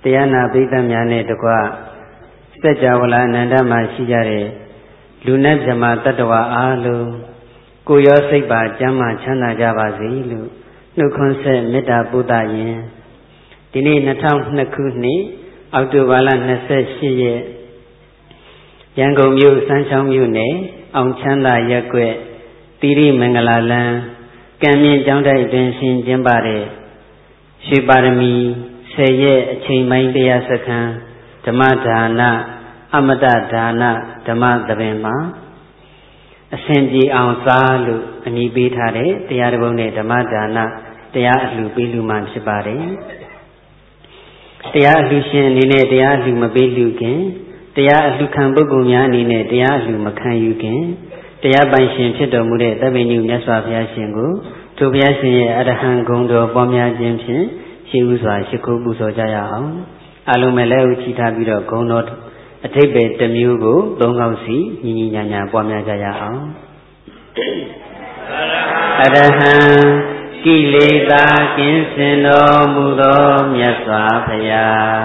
တရားနာပိဋကများနဲ့တကွစัจ java လာအနန္တမှာရှိကြတဲ့လူနဲ့မြမတတ္တဝါအားလုံးကိုယ်ရောစိတ်ပါကျမ်းမာချမ်းသာကြပါစေလို့နှုတ်ခွန်းဆက်မေတ္တာပို့သရင်ဒီနေ့2002ခုနှစ်အောက်တိုဘာလ28ရက်ရန်ကုန်မြို့စမ်းချောင်းမြို့နယ်အောင်ချမ်းသာရပ်ကွက်သီရိမင်္ဂလာလမ်းကံမြင့်ကျောင်းတိုက်အတွင်းရှင်ကျင်းပတဲ့ရွှေပါရမီ10ရက်အချိန်ပိုင်းတရားစခန်းဓမ္မဒါနအမတဒါနဓမ္မသဘင်မှာအစဉ်ပြေအောင်စားလို့အမည်ပေးထားတဲ့တရားတစ်ပုဒ်နဲ့ဓမ္မဒါနတရားအလှူပေးလူမှဖြစ်ပါတယ်တရားအလှူရှင်အနေနဲ့တရားအလှူမပေးလူခင်တရားအလှူခံပုဂ္ဂိုလ်များအနေနဲ့တရားအလှူမခံယူခင်တရားပိုင်ရှင်ဖြစ်တော်မူတဲ့သဗ္ဗညုမြတ်စွာဘုရားရှင်ကိုထိုဘုရားရှင်ရဲ့အရဟံဂုဏ်တော်ပွားများခြင်းဖြင့်ရှိဥစွာရှိခိုးပူဇော်ကြရအောင်အလုံးမဲ့လည်းဥချီထားပြီးတော့ဂုဏ်တော်အထိပ္ပယ်တစ်မျိုးကိုသုံးခေါက်စီညီညီညာညာပွားများကြရအောင်အရဟံကိလေသာကင်းစင်တော်မူသောမြတ်စွာဘုရား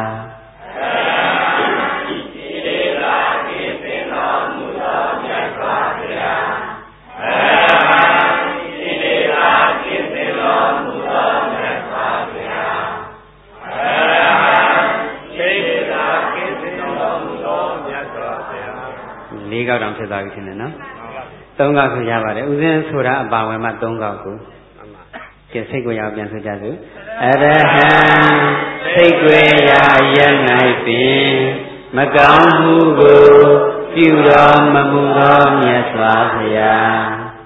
၄ခေါက်တောင်ဖြစ်သွားပြီထင်တယ်နော်၃ခေါက်ဆိုရပါတယ်ဥစဉ်ဆိုတာအပါဝင်မှ၃ခေါက်ကိုကဲစိတ်ကိုရပြန်ဆိုကြစို့အရဟံစိတ်ွယ်ရာရ၌ပင်မကောင်းမှုကိုပြုတော်မမူသောမြတ်စွာဘုရား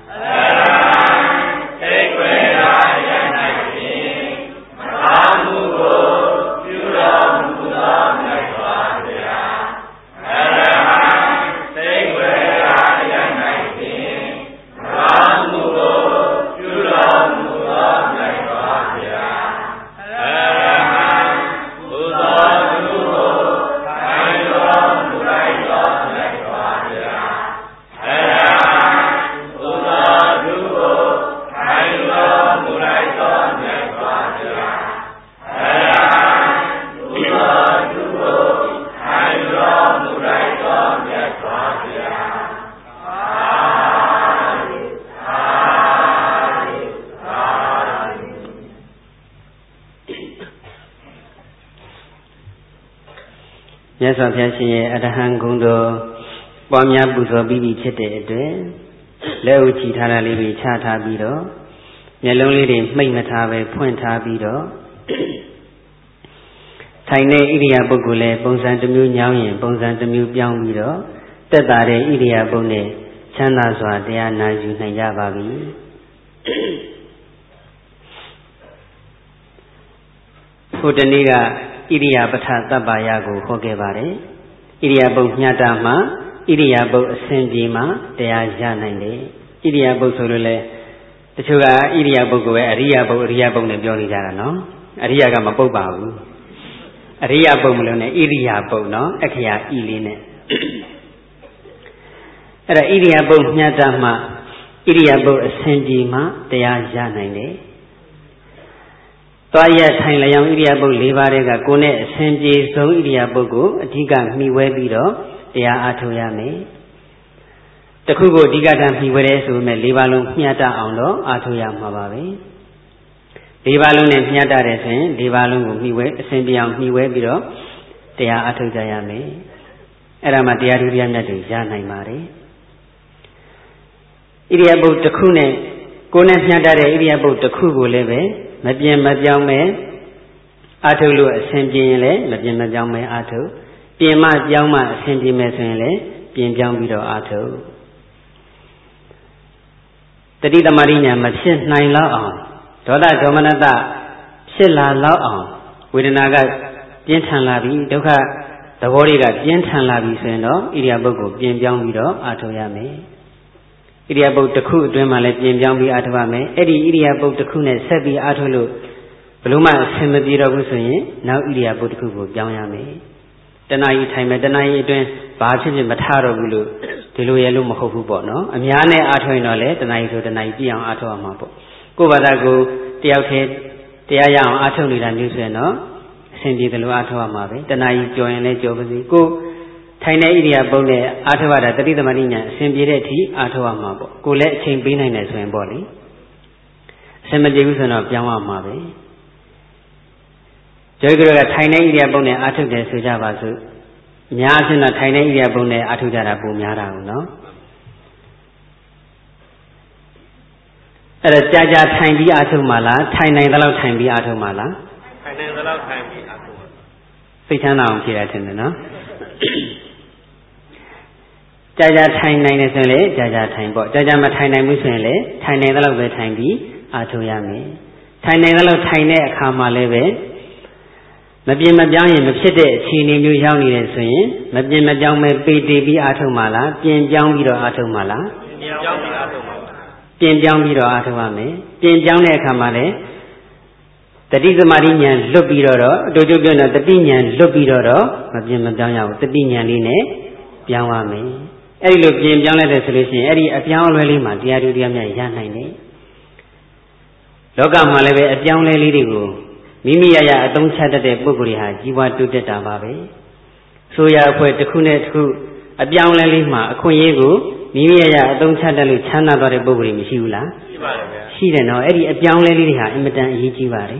စိတ်ွယ်ရာရ၌ပင်မကောင်းမှုကိုပြုတော်မမူသောမြတ်စွာဘုရားမြတ်စွာဘုရားရှင်ရဲ့အရဟံဂုဏ်တော်ပွားများပူဇော်ပြီးပြီဖြစ်တဲ့အတွက်လက်ဥချီထားတာလေးတွေချထားပြီးတော့မျက်လုံးလေးတွေမှိတ်မထားပဲဖွင့်ထားပြီးတော့ထိုင်တဲ့ဣရိယာပုဂ္ဂိုလ်လည်းပုံစံတစ်မျိုးညောင်းရင်ပုံစံတစ်မျိုးပြောင်းပြီးတော့တက်တာတဲ့ဣရိယာပုနဲ့ချမ်းသာစွာတရားနာယူနိုင်ကြပါပြီဟိုတနေ့ကဣရိယာပဋ္ဌသဗ္ဗယကိုဟောခဲ့ပါတယ်ဣရိယာပုမျှတာမှဣရိယာပုအစဉ်ပြေမှတရားရနိုင်တယ်ဣရိယာပုဆိုလို့လဲတချို့ကဣရိယာပုကိုပဲအရိယာပုနဲ့ပြောနေကြတာနော်အရိယာကမပုတ်ပါဘူးအရိယာပုမလို့နဲ့ဣရိယာပုနော်အခရာဤလေးနဲ့အဲ့ဒါဣရိယာပုမျှတာမှဣရိယာပုအစဉ်ပြေမှတရားရနိုင်တယ်သွားရထိုင်လျောင်းဣရိယာပု၄ပါးတဲ့ကကိုယ်နဲ့အစဉ်ပြေဆုံးဣရိယာပုကိုအဓိကမှီဝဲပြီးတော့တရားအားထုတ်ရမယ်တခုကိုအဓိကထားမှီဝဲတယ်ဆိုပေမဲ့၄ပါးလုံးမျှတအောင်တော့အားထုတ်ရမှာပါပဲ၄ပါးလုံးနဲ့မျှတတယ်ဆိုရင်၄ပါးလုံးကိုမှီဝဲအစဉ်ပြေအောင်မှီဝဲပြီးတော့တရားအားထုတ်ကြရမယ်အဲ့ဒါမှတရားဒုတိယမြတ်တွေရနိုင်ပါတယ်ဣရိယာပုတစ်ခုနဲ့ကိုယ်နဲ့မျှတတဲ့ဣရိယာပုတစ်ခုကိုလည်းပဲမပြင်းမပြောင်းမဲအာထုလို့အစဉ်ပြင်းရင်လည်းမပြင်းမပြောင်းမဲအာထုပြင်မပြောင်းမှအစဉ်ပြင်းမဲဆိုရင်လည်းပြင်ပြောင်းပြီးတော့အာထုတတိသမารိညာမဖြစ်နိုင်လောက်အောင်ဒေါသဒေါမနတဖြစ်လာလောက်အောင်ဝေဒနာကပြင်းထန်လာပြီဒုက္ခသဘောတွေကပြင်းထန်လာပြီဆိုရင်တော့ဣရိယာပုကိုပြင်ပြောင်းပြီးတော့အာထုရမယ်ဣရိယာပုတစ်ခုအတွင်းမှာလည်းပြင်ပြောင်းပြီးအားထုတ်ရမယ်အဲ့ဒီဣရိယာပုတစ်ခုနဲ့ဆက်ပြီးအားထုတ်လို့ဘလို့မှအဆင်မပြေတော့ဘူးဆိုရင်နောက်ဣရိယာပုတစ်ခုကိုပြောင်းရမယ်တဏှာကြီးထိုင်မယ်တဏှာကြီးအတွင်းဘာဖြစ်ဖြစ်မထားတော့ဘူးလို့ဒီလိုရလို့မဟုတ်ဘူးပေါ့နော်အများနဲ့အားထုတ်ရင်တော့လေတဏှာကြီးဆိုတဏှာကြီးပြည့်အောင်အားထုတ်ရမှာပေါ့ကိုယ်ဘာသာကိုတယောက်တည်းတရားရအောင်အားထုတ်နေတာမျိုးဆိုရင်တော့အဆင်ပြေတယ်လို့အားထုတ်ရမှာပဲတဏှာကြီးကြော်ရင်လည်းကြော်ပါစေကိုထိုင်တဲ့ဣရိယာပုနဲ့အားထုတ်ရတာတတိသမဏိညာအစဉ်ပြေတဲ့အထိအားထုတ်ရမှာပေါ့ကိုလည်းအချိန်ပေးနိုင်တယ်ဆိုရင်ပေါ့လေအစဉ်မပြေဘူးဆိုတော့ပြောင်းရမှာပဲကျော်ကြကထိုင်တဲ့ဣရိယာပုနဲ့အားထုတ်တယ်ဆိုကြပါစို့အများအပြားတော့ထိုင်တဲ့ဣရိယာပုနဲ့အားထုတ်ကြတာပုံများတာဘူးနော်အဲ့တော့ကြာထိုင်ပြီးအားထုတ်မှလားထိုင်နိုင်သလောက်ထိုင်ပြီးအားထုတ်မှလားထိုင်နိုင်သလောက်ထိုင်ပြီးအားထုတ်မှစိတ်ချမ်းသာအောင်ဖြေရတဲ့နော်ကြာထိုင်နိုင်တယ်ဆိုရင်လေကြာထိုင်ပေါ့ကြာမထိုင်နိုင်ဘူးဆိုရင်လေထိုင်နိုင်သလောက်ပဲထိုင်ပြီးအားထုတ်ရမယ်ထိုင်နိုင်သလောက်ထိုင်တဲ့အခါမှာလည်းပဲမပြင်းမပြောင်းရင်မဖြစ်တဲ့အခြေအနေမျိုးရောက်နေတယ်ဆိုရင်မပြင်းမပြောင်းပဲပေတည်ပြီးအားထုတ်မှလားပြင်ပြောင်းပြီးတော့အားထုတ်မှလားပြင်ပြောင်းပြီးအားထုတ်မှပြင်ပြောင်းပြီးတော့အားထုတ်ရမယ်ပြင်ပြောင်းတဲ့အခါမှာလည်းတတိသမารိဉာဏ်လွတ်ပြီးတော့အတူတူပြောတော့တတိဉာဏ်လွတ်ပြီးတော့မပြင်မပြောင်းရဘူးတတိဉာဏ်လေးနဲ့ပြောင်းရမယ်အဲ့ဒီလိုပြင်ပြောင်းလိုက်တယ်ဆိုလို့ရှိရင်အဲ့ဒီအပြောင်းအလဲလေးမှာတရားတူတရားမြတ်ရနိုင်တယ်လောကမှာလည်းပဲအပြောင်းလဲလေးတွေကိုမိမိရအသုံးချတတ်တဲ့ပုဂ္ဂိုလ်တွေဟာကြီးပွားတိုးတက်တာပါပဲဆိုရအဖွဲ့တစ်ခုနဲ့တစ်ခုအပြောင်းလဲလေးမှာအခွင့်အရေးကိုမိမိရအသုံးချတတ်လို့ချမ်းသာသွားတဲ့ပုဂ္ဂိုလ်တွေမရှိဘူးလားရှိပါတယ်ဗျာရှိတယ်နော်အဲ့ဒီအပြောင်းလဲလေးတွေဟာအင်မတန်အရေးကြီးပါတယ်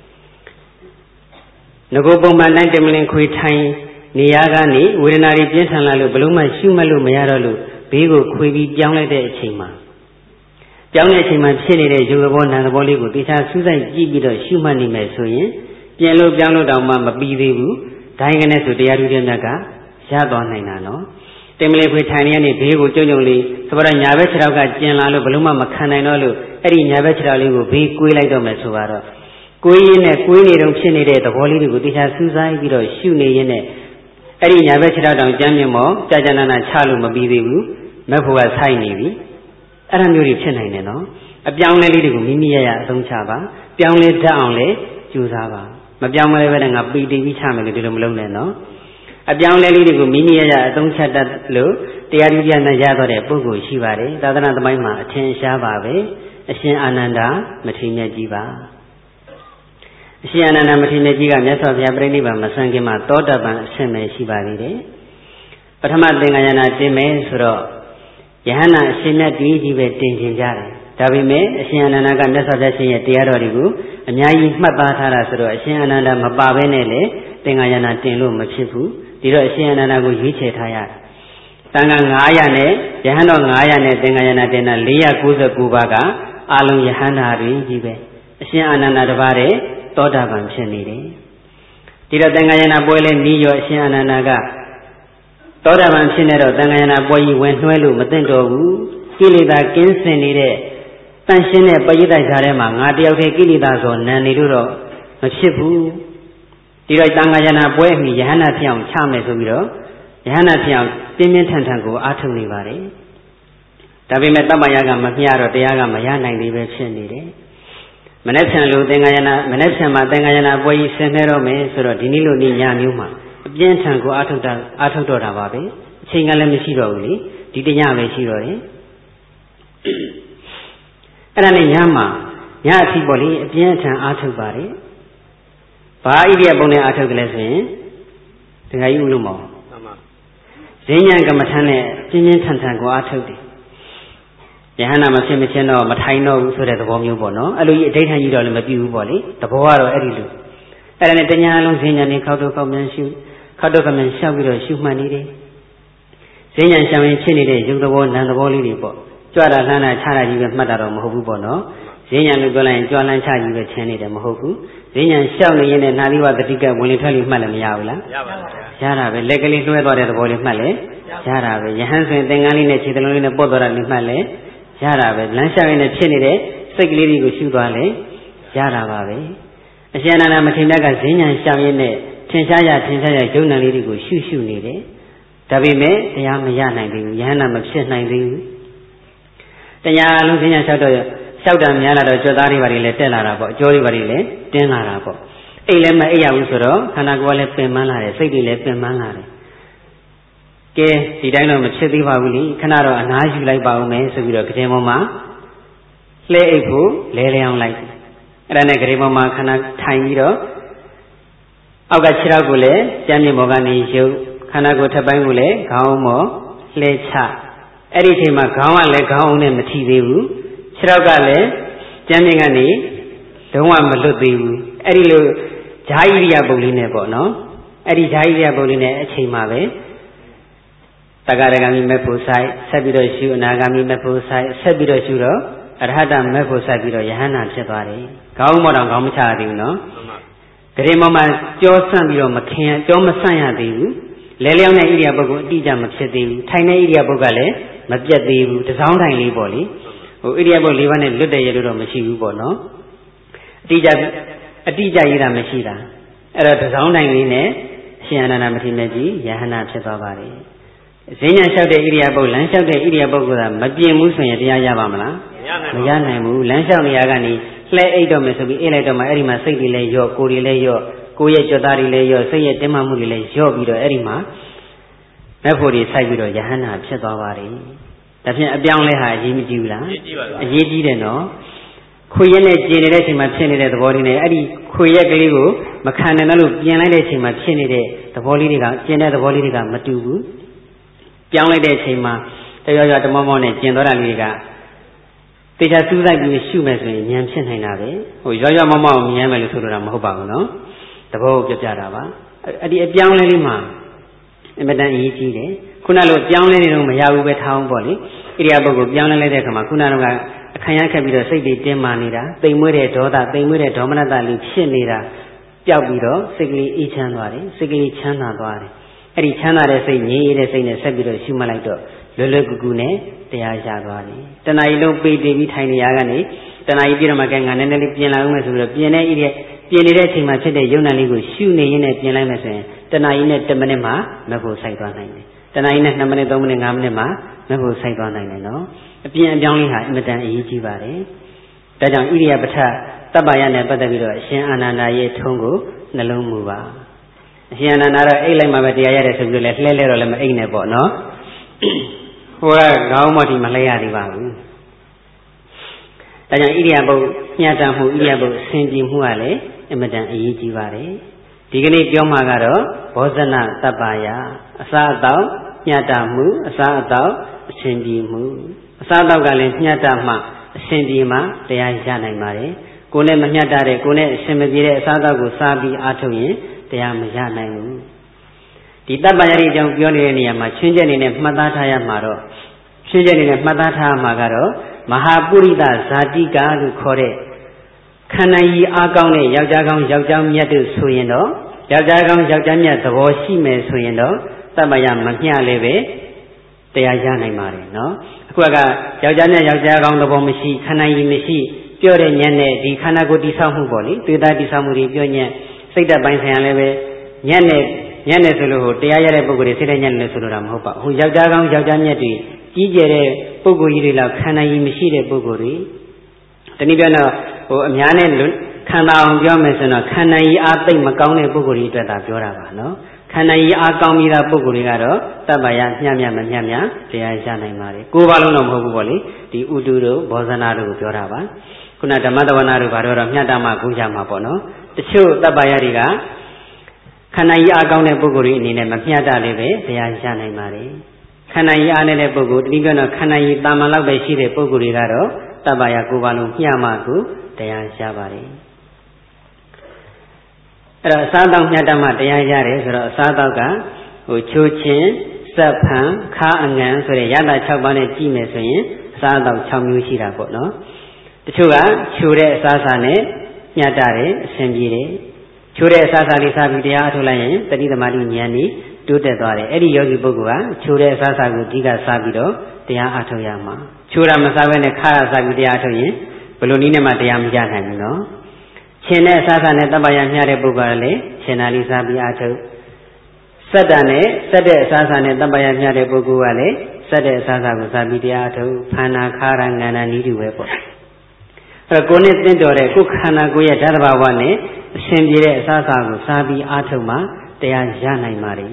ငကိုပုံမှန်တိုင်းတမလင်ခွေထိုင်နေရာကနေဝေဒနာတွေပြင်းထန်လာလို့ဘလို့မှရှုမှတ်လို့မရတော့လို့ဘေးကိုခွေပြီးပြောင်းလိုက်တဲ့အချိန်မှာပြောင်းတဲ့အချိန်မှာဖြစ်နေတဲ့ရုပ်သဘောနာမ်သဘောလေးကိုတရားစူးစိုက်ကြည့်ပြီးတော့ရှုမှတ်နေမယ်ဆိုရင်ပြင်လို့ပြောင်းလို့တောင်မှမပြီးသေးဘူးဒိုင်းကနေဆိုတရားသူတဲ့မြတ်ကရသွားနိုင်တာနော်တင်မလေးခွေထိုင်နေရနေဘေးကိုကြုံကြုံလေးသဘောတော့ညာဘက်ခြေထောက်ကကျင်လာလို့ဘလို့မှမခံနိုင်တော့လို့အဲ့ဒီညာဘက်ခြေထောက်လေးကိုဘေးကွေးလိုက်တော့မယ်ဆိုတော့ကိုယ်ရင်းနဲ့ကိုယ်နေတုံဖြစ်နေတဲ့သဘောလေးတွေကိုတရားစူးစိုက်ပြီးတော့ရှုနေရင်းနဲ့အဲ့ဒီညာဘက်ခြေထောက်တောင်ကျမ်းမြင်မောကြာနာနာချလို့မပြီးသေးဘူးမက်ဖို့ကဆိုက်နေပြီအဲ့ဒါမျိုးတွေဖြစ်နိုင်တယ်နော်အပြောင်းလဲလေးတွေကိုမိမိရအသုံးချပါပြောင်းလဲတတ်အောင်လဲကြိုးစားပါမပြောင်းမလဲပဲငါပီတိပြီးချမယ်လို့ဒီလိုမလုပ်နဲ့နော်အပြောင်းလဲလေးတွေကိုမိမိရအသုံးချတတ်လို့တရားဓုရားနဲ့ရတော့တဲ့ပုဂ္ဂိုလ်ရှိပါတယ်သာသနာသမိုင်းမှာအထင်ရှားပါပဲအရှင်အာနန္ဒာမထေရမြတ်ကြီးပါအရှင်အာနန္ဒာမထေရမြတ်ကြီးကမြတ်စွာဘုရားပြိဋိဘံမဆံခင်မှာသောတပန်အဆင့်ပဲရှိပါသေးတယ်ပထမသင်္ဃာယနာတင်မယ်ဆိုတော့ယဟန္တာအရှင်မြတ်ကြီးပဲတင်ခြင်းကြတယ်ဒါပေမဲ့အရှင်အာနန္ဒာကမြတ်စွာဘုရားရှင်ရဲ့တရားတော်တွေကိုအများကြီးမှတ်သားထားတာဆိုတော့အရှင်အာနန္ဒာမပါဘဲနဲ့လေသင်္ဃာယနာတင်လို့မဖြစ်ဘူးဒီတော့အရှင်အာနန္ဒာကိုရွေးချယ်ထားရတယ်တန်ခါ900နဲ့ယဟန်တော်900နဲ့သင်္ဃာယနာတင်တာ499ပါးကအာလုံးယဟန္တာတွေကြီးပဲအရှင်အာနန္ဒာတပါးတဲ့သောတာပန်ဖြစ်နေတယ်ဒီတော့သင်္ဃာယနာပွဲလဲနီးရောအရှင်အာနန္ဒာကသောတာပန်ဖြစ်နေတော့သံဃာယနာပွဲကြီးဝင်နှွှဲလို့မသိတော့ဘူးကိလေသာကင်းစင်နေတဲ့တန်ရှင်းတဲ့ပရိသတ်ကြားထဲမှာငါတယောက်တည်းကိလေသာဆိုနံနေလို့တော့မဖြစ်ဘူးဒီတော့သံဃာယနာပွဲအမိယဟန္တာဖြစ်အောင်ချမယ်ဆိုပြီးတော့ယဟန္တာဖြစ်အောင်ပြင်းပြင်းထန်ထန်ကိုအားထုတ်နေပါတယ်ဒါပေမဲ့တပ္ပယကမမျှတော့တရားကမရနိုင်သေးပဲဖြစ်နေတယ်မနေ့ဖြန်လို့သင်္ဃာယနာမနေ့ဖြန်မှာသင်္ဃာယနာပွဲကြီးဆင်နေတော့မယ်ဆိုတော့ဒီနေ့လိုနေ့ညမျိုးမှာအပြင်းထန်ကိုအားထုတ်တော့တာပါပဲအချိန်ကလည်းမရှိတော့ဘူးလေဒီတညပဲရှိတော့တယ်အဲ့ဒါနဲ့ညမှာညအထိပေါ့လေအပြင်းထန်အားထုတ်ပါတယ်ဘာဣရိယာပုံနဲ့အားထုတ်ကြလဲဆိုရင်ဒကာကြီးဦးလုံးမောင်ဈဉ္ဉံကမ္မထမ်းနဲ့ပြင်းပြင်းထန်ထန်ကိုအားထုတ်တယ်ယဟန္တာမဖြစ်မချင်းတော့မထိုင်တော့ဘူးဆိုတဲ့သဘောမျိုးပေါ့နော်အဲ့လိုကြီးအဋ္ဌာန်ကြီးတော့လည်းမပြူဘူးပေါ့လေသဘောကတော့အဲ့ဒီလိုအဲ့ဒါနဲ့တညာလုံးဈဉ္ဉံနဲ့ခောက်တော့ခောက်မြန်ရှုခောက်တော့ခောက်မြန်ရှောက်ပြီးတော့ရှုမှတ်နေတယ်ဈဉ္ဉံရှောင်ရင်ဖြစ်နေတဲ့ရုပ်သဘောနာမ်သဘောလေးတွေပေါ့ကြွတာလှမ်းတာချတာကြီးပဲမှတ်တာတော့မဟုတ်ဘူးပေါ့နော်ဈဉ္ဉံလို့ပြောလိုက်ရင်ကြွလန်းချကြီးပဲထင်နေတယ်မဟုတ်ဘူးဈဉ္ဉံရှောက်နေရင်လည်းနာသီဝတတိကဝင်လေထွက်လေမှတ်လည်းမရဘူးလားရပါပါရတာပဲလက်ကလေးလွှဲသွားတဲ့သဘောလေးမှတ်လေရတာပဲယဟန်ဆိုရင်သင်္ကန်းလေးနဲ့ခြေသလုံးလေးနဲ့ပုတ်သွားတာလေးမှတ်လေရတာပဲလမ်းလျှောက်ရင်းနဲ့ဖြစ်နေတဲ့စိတ်ကလေးတွေကိုရှုသွားလေရတာပါပဲအရှင်အနန္ဒမထေရမြတ်ကဈဉ္ဉံရှောင်ရင်းနဲ့ထင်ရှားရယုံနာလေးတွေကိုရှုနေတယ်ဒါပေမဲ့တရားမရနိုင်သေးဘူးယဟန္တာမဖြစ်နိုင်သေးဘူးတရားအလုံးဈဉ္ဉံလျှောက်တော့လျှောက်တာများလာတော့ကြွက်သားတွေဘာတွေလဲတက်လာတာပေါ့အကျော်တွေဘာတွေလဲတင်းလာတာပေါ့အိတ်လည်းမအိတ်ရဘူးဆိုတော့ခန္ဓာကိုယ်ကလည်းပင်ပန်းလာတယ်စိတ်တွေလည်းပင်ပန်းလာတယ်ကဲဒီတိုင်းတော့မဖြစ်သေးပါဘူးလေခဏတော့အနားယူလိုက်ပါဦးမယ်ဆိုပြီးတော့ကြင်ပေါ်မှာလှဲအိတ်ဖို့လဲလဲအောင်လိုက်အဲ့ဒါနဲ့ကြင်ပေါ်မှာခဏထိုင်ပြီးတော့အောက်ကခြေထောက်ကိုလည်းကြမ်းမြင့်ဘောကနေရုပ်ခန္ဓာကိုယ်ထပ်ပိုင်းကိုလည်းခေါင်းမောလှဲချအဲ့ဒီအချိန်မှာခေါင်းကလည်းခေါင်းအောင်နဲ့မထိသေးဘူးခြေထောက်ကလည်းကြမ်းမြင့်ကနေလုံးဝမလွတ်သေးဘူးအဲ့ဒီလိုဂျာဣရိယာပုတ်လေးနဲ့ပေါ့နော်အဲ့ဒီဂျာဣရိယာပုတ်လေးနဲ့အချိန်မှာပဲတက္ကရာဂမိမေဖို့ဆိုင်ဆက်ပြီးတော့ရှုအနာဂမိမေဖို့ဆိုင်ဆက်ပြီးတော့ရှုတော့အရဟတမေဖို့ဆိုင်ပြီးတော့ယဟန္တာဖြစ်သွားတယ်ခေါင်းမောတောင်ခေါင်းမချရသေးဘူးနော်ဂရေမောမှာကြောဆန့်ပြီးတော့မခင်ကြောမဆန့်ရသေးဘူးလဲလျောင်းတဲ့ဣရိယာပုတ်ကိုအတိအကျမဖြစ်သေးဘူးထိုင်တဲ့ဣရိယာပုတ်ကလည်းမပြတ်သေးဘူးတစောင်းထိုင်လေးပေါ့လေဟိုဣရိယာပုတ်၄ပါးနဲ့လွတ်တဲ့ရလို့မရှိဘူးပေါ့နော်အတိအကျရတာမရှိတာအဲ့တော့တစောင်းထိုင်လေးနဲ့အရှင်အနန္ဒမထေရကြီးယဟန္တာဖြစ်သွားပါတယ်ဈဉ္ညာလျှောက်တဲ့ဣရိယာပုတ်လမ်းလျှောက်တဲ့ဣရိယာပုတ်ကမပြင်းဘူးဆိုရင်တရားရပါမလားမရနိုင်ဘူးလမ်းလျှောက်နေရကနေလှဲအိတ်တော့မယ်ဆိုပြီးအိတ်လိုက်တော့မှအဲ့ဒီမှာစိတ်တွေလည်းရော့ကိုယ်တွေလည်းရော့ကိုယ်ရဲ့ကြွသားတွေလည်းရော့စိတ်ရဲ့တင်းမာမှုတွေလည်းရော့ပြီးတော့အဲ့ဒီမှာမက်ဖို့တွေစိုက်ပြီးတော့ယဟန္တာဖြစ်သွားပါတယ်ဒါဖြင့်အပြောင်းလဲဟာအရေးမကြီးဘူးလားအရေးကြီးတယ်နော်ခွေရက်နဲ့ကျင်နေတဲ့အချိန်မှာဖြစ်နေတဲ့သဘောလေးနဲ့အဲ့ဒီခွေရက်ကလေးကိုမခံနိုင်တော့လို့ပြင်လိုက်တဲ့အချိန်မှာဖြစ်နေတဲ့သဘောလေးတွေကကျင်တဲ့သဘောလေးတွေကမတူဘူးပြောင်းလိုက်တဲ့အချိန်မှာတရွရွတမောမောနဲ့ကျင်သွားတာလေးတွေကတေချာစူးစိုက်ပြီးရှုမယ်ဆိုရင်ဉာဏ်ဖြစ်နိုင်တာပဲဟိုရွရွမောမောမြင်ရမယ်လို့ဆိုလိုတာမဟုတ်ပါဘူးနော်သဘောကိုပြတာပါအဲ့ဒီအပြောင်းလဲလေးမှာအမတန်အရေးကြီးတယ်ခုနလိုပြောင်းလဲနေတော့မရဘူးပဲထားအောင်ပေါ့လေဣရိယာပုတ်ကိုပြောင်းလဲလိုက်တဲ့အခါမှာခုနကအခံရခက်ပြီးတော့စိတ်တွေတင်းမာနေတာတိမ်မွေးတဲ့ဒေါသတိမ်မွေးတဲ့ဒေါမနတလေးဖြစ်နေတာပျောက်ပြီးတော့စိတ်ကလေးအေးချမ်းသွားတယ်စိတ်ကလေးချမ်းသာသွားတယ်အဲ့ဒီချမ်းသာတဲ့စိတ်ငြိမ်တဲ့စိတ်နဲ့ဆက်ပြီးတော့ရှုမှတ်လိုက်တော့လွယ်လွယ်ကူကူနဲ့တရားရသွားတယ်တဏှာကြီးလုံးပေတည်ပြီးထိုင်နေရကနေတဏှာကြီးပြတော့မှကဲငါနည်းနည်းလေးပြင်လာအောင်မယ်ဆိုပြီးတော့ပြင်နေတဲ့အချိန်မှာဖြစ်တဲ့ယုံနာလေးကိုရှုနေရင်းနဲ့ပြင်လိုက်မယ်ဆိုရင်တဏှာကြီးနဲ့10မိနစ်မှမဖို့ဆိုင်သွားနိုင်တယ်တဏှာကြီးနဲ့2မိနစ်3မိနစ်5မိနစ်မှမဖို့ဆိုင်သွားနိုင်တယ်နော်အပြင်အပြောင်းလေးဟာအင်မတန်အရေးကြီးပါတယ်ဒါကြောင့်ဣရိယာပဋ္ဌတပ္ပယနဲ့ပတ်သက်ပြီးတော့အရှင်အာနန္ဒာရဲ့ထုံးကိုနှလုံးမူပါအရှင်အာနန္ဒာတော့အိတ်လိုက်မှပဲတရားရတယ်ဆိုပြီးတော့လဲလှဲတော့လည်းမအိတ်နဲ့ပေါ့နော်ဟိုကခေါင်းမတိမလှဲရသေးပါဘူးဒါကြောင့်ဣရိယာပုတ်ညှတမှုဣရိယာပုတ်ဆင်ပြေမှုကလည်းအင်မတန်အရေးကြီးပါတယ်ဒီကနေ့ပြောမှာကတော့ဘောဇနတပ္ပယအစားအသောက်ညှတမှုအစားအသောက်အဆင်ပြေမှုအစားအသောက်ကလည်းညှတမှအဆင်ပြေမှတရားရနိုင်ပါတယ်ကိုယ်နဲ့မညှတတဲ့ကိုယ်နဲ့အဆင်မပြေတဲ့အစားအသောက်ကိုစားပြီးအားထုတ်ရင်တရားမရနိုင်ဘူးဒီတပ္ပယရိအကြောင်းပြောနေတဲ့နေရာမှာချင်းချက်အနေနဲ့မှတ်သားထားရမှာတော့ချင်းချက်အနေနဲ့မှတ်သားထားမှာကတော့မဟာပုရိသဇာတိကလို့ခေါ်တဲ့ခန္ဓာကြီးအားကောင်းတဲ့ယောက်ျားကောင်းယောက်ျားမြတ်တို့ဆိုရင်တော့ယောက်ျားကောင်းယောက်ျားမြတ်သဘောရှိမယ်ဆိုရင်တော့တပ္ပယမမျှလည်းပဲတရားရနိုင်ပါတယ်နော်အခုကယောက်ျားမြတ်ယောက်ျားကောင်းသဘောမရှိခန္ဓာကြီးမရှိပြောတဲ့ညံ့နဲ့ဒီခန္ဓာကိုယ်တိဆောက်မှုပေါ့လေတွေ့တာတိဆောက်မှုတွေပြောညံ့စိတ်ဓာတ်ပိုင်းဆိုင်ရာလည်းပဲညံ့နဲ့ဆိုလို့ဟိုတရားရတဲ့ပုဂ္ဂိုလ်တွေစိတ်ဓာတ်ညံ့လို့ဆိုလိုတာမဟုတ်ပါဘူးဟိုယောက်ျားကောင်းယောက်ျားမြတ်တွေကြီးကျယ်တဲ့ပုဂ္ဂိုလ်ကြီးတွေလောက်ခန္ဓာကြီးမရှိတဲ့ပုဂ္ဂိုလ်တွေတနည်းပြောတော့ဟိုအများနဲ့ခန္ဓာအောင်ပြောမယ်ဆိုတော့ခန္ဓာကြီးအားသိမ့်မကောင်းတဲ့ပုဂ္ဂိုလ်ကြီးအတွက်သာပြောတာပါနော်ခန္ဓာကြီးအားကောင်းပြီးသားပုဂ္ဂိုလ်တွေကတော့တပ္ပယမျှမျှမမျှမျှတရားရနိုင်ပါတယ်ကိုယ်ပါလုံးတော့မဟုတ်ဘူးပေါ့လေဒီဥတုတို့ဘောဇနာတို့ကိုပြောတာပါခုနဓမ္မတဝနာတို့ဘာလို့တော့မျှတမှဂုဏ်ကြမှာပေါ့နော်တချို့တပ္ပယတွေကခန္ဓာကြီးအားကောင်းတဲ့ပုဂ္ဂိုလ်တွေအနေနဲ့မမျှတလည်းပဲတရားရနိုင်ပါတယ်ခန္ဓာကြီးအားနေတဲ့ပုဂ္ဂိုလ်တတိယကတော့ခန္ဓာကြီးတာမန်လောက်ပဲရှိတဲ့ပုဂ္ဂိုလ်တွေကတော့တပ္ပယကိုယ်ပါလုံးမျှမှကိုတရားရပါတယ်အဲ့တော့အစားတောက်မျှတမှတရားရတယ်ဆိုတော့အစားတောက်ကဟိုချိုးချင်းစက်ဖန်ခါအငံဆိုတဲ့ရတာ6ပါးနဲ့ကြည့်မယ်ဆိုရင်အစားတောက်6မျိုးရှိတာပေါ့နော်တချို့ကချိုးတဲ့အစားအစာနဲ့မျှတတယ်အဆင်ပြေတယ်ချိုးတဲ့အစားအစာလေးစားပြီးတရားအထုတ်လိုက်ရင်တတိသမารိဉာဏ်นี่တိုးတက်သွားတယ်အဲ့ဒီယောဂီပုဂ္ဂိုလ်ကချိုးတဲ့အစားအစာကိုအဓိကစားပြီးတော့တရားအထုတ်ရမှာချိုးတာမစားဘဲနဲ့ခါရစားပြီးတရားအထုတ်ရင်ဘယ်လိုနည်းနဲ့မှတရားမရနိုင်ဘူးနော်ရှင်တဲ့အစားအစာနဲ့တပ္ပယမျှတဲ့ပုဂ္ဂိုလ်ကလည်းရှင်သာလေးစားပြီးအထုတ်စက်တာနဲ့စက်တဲ့အစားအစာနဲ့တပ္ပယမျှတဲ့ပုဂ္ဂိုလ်ကလည်းစက်တဲ့အစားအစာကိုစားပြီးတရားအထုတ်ဖန္နာခါရငန္နာနည်းတူပဲပေါ့အဲ့တော့ကိုယ်နဲ့သင့်တော်တဲ့ကိုယ်ခန္ဓာကိုယ်ရဲ့ဓာတ်တဘာဝနဲ့အရှင်ပြေတဲ့အစားအစာကိုစားပြီးအားထုတ်မှတရားရနိုင်ပါတယ်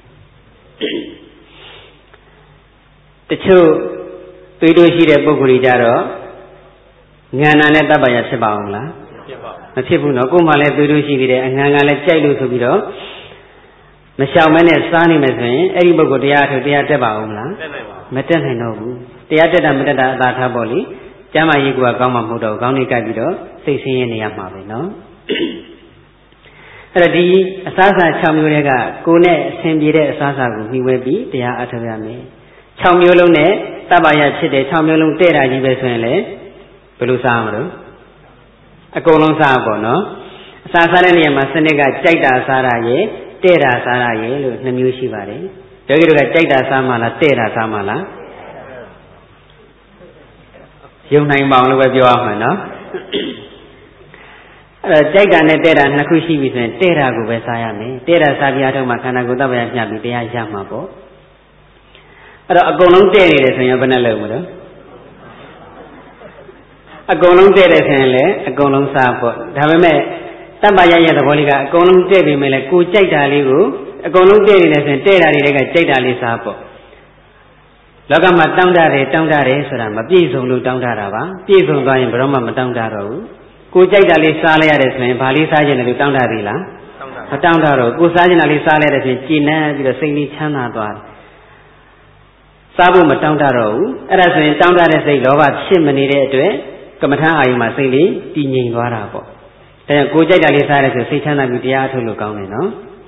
တချို့တွေးလို့ရှိတဲ့ပုဂ္ဂိုလ်တွေကြတော့ဉာဏ်နဲ့တပ္ပယဖြစ်ပါအောင်လားဖြစ်ပါဘူးမဖြစ်ဘူးနော်ကိုယ်မှလည်းတွေးလို့ရှိသေးတယ်အငံကလည်းကြိုက်လို့ဆိုပြီးတော့မရှောင်မဲနဲ့စားနေမယ်ဆိုရင်အဲ့ဒီပုဂ္ဂိုလ်တရားထုတ်တရားတက်ပါဦးမလားမတက်နိုင်တော့ဘူးတရားတက်တာမတက်တာအသာထားပေါ့လေကျမ်းမာရေးကကောင်းမှမဟုတ်တော့ခေါင်းလေးကိုက်ပြီးတော့စိတ်ဆင်းရဲနေရမှာပဲနော်အဲ့တော့ဒီအစားအစာ6မျိုးတွေကကိုယ်နဲ့အဆင်ပြေတဲ့အစားအစာကိုမှီဝဲပြီးတရားအထုတ်ရမယ်6မျိုးလုံးနဲ့တပ္ပယဖြစ်တဲ့6မျိုးလုံးတဲ့တာကြီးပဲဆိုရင်လေဘယ်လိုစားမလို့အကုန်လုံးစားပေါ့နော်အစားစားတဲ့နေရာမှာစနစ်ကကြိုက်တာစားတာရဲ့တဲ့တာစားတာရဲ့လို့2မျိုးရှိပါတယ်ယောဂီတို့ကကြိုက်တာစားမှလားတဲ့တာစားမှလားယုံနိုင်ပါအောင်လို့ပဲပြောရမှာနော်အဲ့တော့ကြိုက်တာနဲ့တဲ့တာ2ခုရှိပြီဆိုရင်တဲ့တာကိုပဲစားရမယ်တဲ့တာစားပြားတော့မှခန္ဓာကိုယ်တပ္ပယမျှပြီးတရားရမှာပေါ့အဲ့တော့အကုန်လုံးတဲ့နေတယ်ဆိုရင်ဘယ်နဲ့လုံးမလို့အကုန်လုံးတဲ့တယ်ဆိုရင်လည်းအကုန်လုံးစားပေါ့ဒါပေမဲ့တပ္ပယရဲ့သဘောလေးကအကုန်လုံးတဲ့ပြီမဲ့လည်းကိုကြိုက်တာလေးကိုအကုန်လုံးတဲ့နေတယ်ဆိုရင်တဲ့တာတွေကကြိုက်တာလေးစားပေါ့လောကမှာတောင်းတတယ်ဆိုတာမပြည့်စုံလို့တောင်းတတာပါပြည့်စုံသွားရင်ဘယ်တော့မှမတောင်းတတော့ဘူးကိုကြိုက်တာလေးစားလိုက်ရတယ်ဆိုရင်ဘာလေးစားခြင်းလဲလို့တောင်းတသေးလားမတောင်းတတော့ကိုစားခြင်းလေးစားလိုက်တဲ့ဆိုရင်ကြည်နန်းပြီးတော့စိတ်လေးချမ်းသာသွားစားဖို့မတောင်းတတော့ဘူးအဲ့ဒါဆိုရင်တောင်းတတဲ့စိတ်လောဘဖြစ်မနေတဲ့အတွက်ကမ္မထာအာယုမှာစိတ်လေးတည်ငြိမ်သွားတာပေါ့ဒါကြောင့်ကိုကြိုက်တာလေးစားရဆိုစိတ်ချမ်းသာပြီးတရားထုတ်လို့ကောင်းတယ်နော်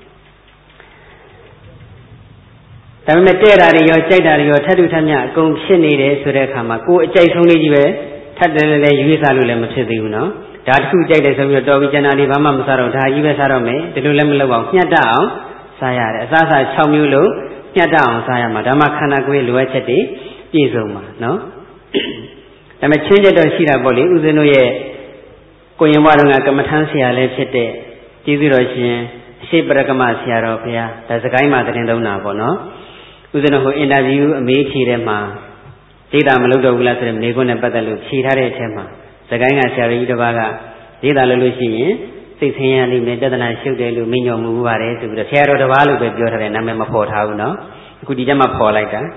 ဒါပေမဲ့တဲ့တာတွေရောကြိုက်တာတွေရောထပ်တူထပ်မြအကုန်ဖြစ်နေတယ်ဆိုတဲ့အခါမှာကိုအကြိုက်ဆုံးလေးကြီးပဲထပ်တယ်လည်းရွေးစားလို့လည်းမဖြစ်သေးဘူးနော်ဒါတစ်ခုကြိုက်တယ်ဆိုပြီးတော့တော်ပြီကျန်တာလေးဘာမှမစားတော့ဒါကြီးပဲစားတော့မယ်ဒီလိုလည်းမလုပ်အောင်ညှက်တအောင်စားရတယ်အစားအစာ6မျိုးလုံးညှက်တအောင်စားရမှာဒါမှခန္ဓာကိုယ်ရဲ့လိုအပ်ချက်တွေပြည့်စုံမှာနော်ဒါပေမဲ့ချင်းချက်တော့ရှိတာပေါ့လေဦးဇင်းတို့ရဲ့ကိုရင်ဘွားတော်ကကမ္မထမ်းဆရာလည်းဖြစ်တဲ့ကျေးဇူးတော်ရှင်အရှိပရကမဆရာတော်ဘုရားဒါစကိုင်းမှာတင်သုံးတာပေါ့နော်ဦးဇင်းတို့ဟိုအင်တာဗျူးအမေးဖြေတဲ့မှာဒိဋ္ဌာမလုပ်တော့ဘူးလားဆိုတဲ့မေးခွန်းနဲ့ပတ်သက်လို့ဖြေထားတဲ့အထက်မှာစကိုင်းကဆရာကြီးတစ်ပါးကဒိဋ္ဌာလုပ်လို့ရှိရင်စိတ်ဆင်းရဲလိမ့်မယ်တဒနာရှုပ်တယ်လို့မိညော်မှုပါတယ်ဆိုပြီးတော့ဆရာတော်တစ်ပါးလို့ပဲပြောထားတယ်နာမည်မဖော်ထားဘူးနော်အခုဒီတက်မှာဖော်လိုက်တာ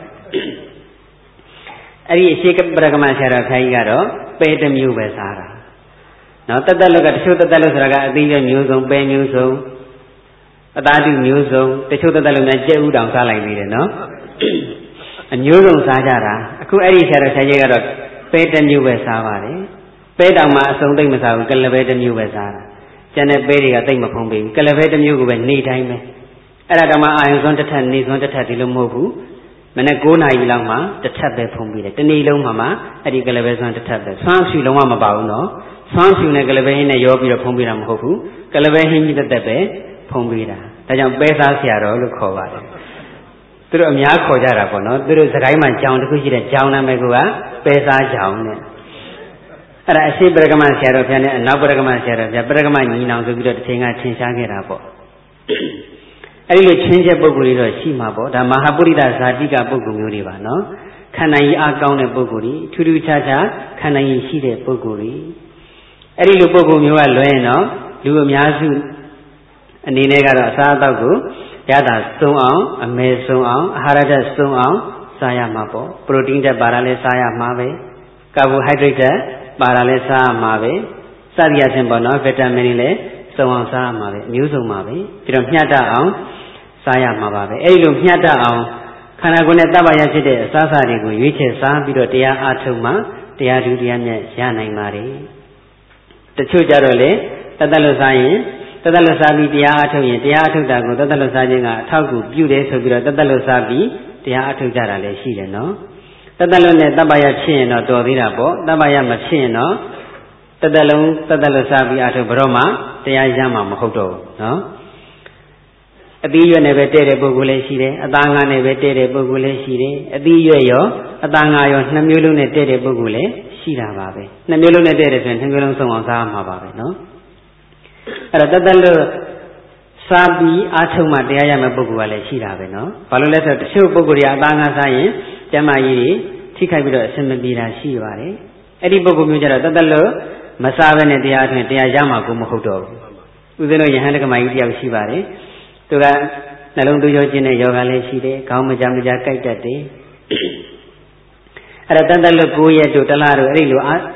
အဲ့ဒီအရှိပရကမဆရာတော်ခိုင်းကတော့ပဲတစ်မျိုးပဲစားတာနော်တသက်လောက်ကတချို့တသက်လောက်ဆိုတာကအသီးရွက်မျိုးစုံပဲမျိုးစုံအသားတူမျိုးစုံတချို့တသက်လောက်နဲ့ကြက်ဥတောင်စားလိုက်သေးတယ်နော်အမျိုးစုံစားကြတာအခုအဲ့ဒီဆရာတော်ဆရာကြီးကတော့ပဲတစ်မျိုးပဲစားပါတယ်ပဲတောင်မှအစုံသိမ့်မစားဘူးကလပဲတစ်မျိုးပဲစားတာကျန်တဲ့ပဲတွေကသိမ့်မဖုံးပေးဘူးကလပဲတစ်မျိုးကိုပဲနေတိုင်းပဲအဲ့ဒါတော့မှအာယုံစွန်းတစ်ထက်နေစွန်းတစ်ထက်ဒီလိုမဟုတ်ဘူးမနေ့9နာရီလောက်မှတစ်ထပ်ပဲဖုံးပေးတယ်တနေ့လုံးမှအဲ့ဒီကလပဲစွန်းတစ်ထပ်ပဲဆွမ်းဖြူလုံးဝမပါဘူးနော်ဆွမ်းဖြူနဲ့ကလပဲဟင်းနဲ့ရောပြီးတော့ဖုံးပေးတာမဟုတ်ဘူးကလပဲဟင်းကြီးတက်တက်ပဲဖုံးပေးတာဒါကြောင့်ပဲစားဆရာတော်လို့ခေါ်ပါတယ်သူတို့အများခေါ်ကြတာပေါ့နော်သူတို့စကိုင်းမှာကြောင်တစ်ခုရှိတဲ့ကြောင်နာမည်ကပဲစားကြောင်နဲ့အဲ့ဒါအရှိပရကမဆရာတော်ဘုရားနဲ့အနောက်ပရကမဆရာတော်ဘုရားပရကမညီနောင်ဆိုပြီးတော့တစ်ချိန်ကထင်ရှားခဲ့တာပေါ့အဲ့ဒီလိုချင်းချက်ပုဂ္ဂိုလ်တွေတော့ရှိမှာပေါ့ဒါမဟာပုရိသဇာတိကပုဂ္ဂိုလ်မျိုးတွေပါနော်ခန္ဓာကြီးအားကောင်းတဲ့ပုဂ္ဂိုလ်တွေထူးထူးခြားခြားခန္ဓာကြီးရှိတဲ့ပုဂ္ဂိုလ်တွေအဲ့ဒီလိုပုဂ္ဂိုလ်မျိုးကလွဲရင်တော့လူအများစုအနေနဲ့ကတော့အစားအသောက်ကိုရတာစုံအောင်အမဲစုံအောင်အာဟာရဓာတ်စုံအောင်စားရမှာပေါ့ပရိုတင်းဓာတ်ပါတာလဲစားရမှာပဲကာဘိုဟိုက်ဒရိတ်ဓာတ်ပါတာလဲစားရမှာပဲစသည်အချင်းပေါ့နော်ဗီတာမင်တွေလည်းစုံအောင်စားရမှာပဲအမျိုးစုံပါပဲပြီးတော့မျှတအောင်စားရမှာပါပဲအဲ့ဒီလိုမျှတအောင်ခန္ဓာကိုယ်နဲ့တပ္ပယဖြစ်တဲ့အစားအစာတွေကိုရွေးချယ်စားပြီးတော့တရားအားထုတ်မှတရားဓုတရားမြတ်ရနိုင်ပါတယ်တချို့ကြတော့လေတသက်လို့စားရင်တသက်လို့စားပြီးတရားအားထုတ်ရင်တရားအားထုတ်တာကိုတသက်လို့စားခြင်းကအထောက်အကူပြုတယ်ဆိုပြီးတော့တသက်လို့စားပြီးတရားအားထုတ်ကြတာလည်းရှိတယ်နော်တသက်လို့နဲ့တပ္ပယဖြစ်ရင်တော့တော်သေးတာပေါ့တပ္ပယမဖြစ်ရင်တော့တသက်လုံးတသက်လို့စားပြီးအားထုတ်ဘရောမှတရားရမှာမဟုတ်တော့ဘူးနော်အသီးရွက်နဲ့ပဲတည့်တဲ့ပုဂ္ဂိုလ်လည်းရှိတယ်အသားငါနဲ့ပဲတည့်တဲ့ပုဂ္ဂိုလ်လည်းရှိတယ်အသီးရွက်ရောအသားငါရော2မျိုးလုံးနဲ့တည့်တဲ့ပုဂ္ဂိုလ်လည်းရှိတာပါပဲ2မျိုးလုံးနဲ့တည့်တယ်ဆိုရင်2မျိုးလုံးစုံအောင်စားမှာပါပဲနော်အဲ့တော့တသက်လို့စားပြီးအားထုတ်မှတရားရမယ့်ပုဂ္ဂိုလ်ကလည်းရှိတာပဲနော်ဘာလို့လဲဆိုတော့တချို့ပုဂ္ဂိုလ်တွေအသားငါစားရင်ကျန်းမာရေးတွေထိခိုက်ပြီးတော့အဆင်မပြေတာရှိပါတယ်အဲ့ဒီပုဂ္ဂိုလ်မျိုးကျတော့တသက်လို့မစားဘဲနဲ့တရားအတွင်းတရားရမှာကိုမဟုတ်တော့ဘူးဦးဇင်းတို့ယဟန်တက္ကမကြီးတယောက်ရှိပါတယ်သူကနှလုံးသွေးကြောကျဉ်တဲ့ယောဂလည်းရှိတယ်ခေါင်းမကြမကြကြိုက်တတ်တယ်အဲ့ဒါတသက်လို့9ရက်တို့တလတို့အဲ့ဒီလို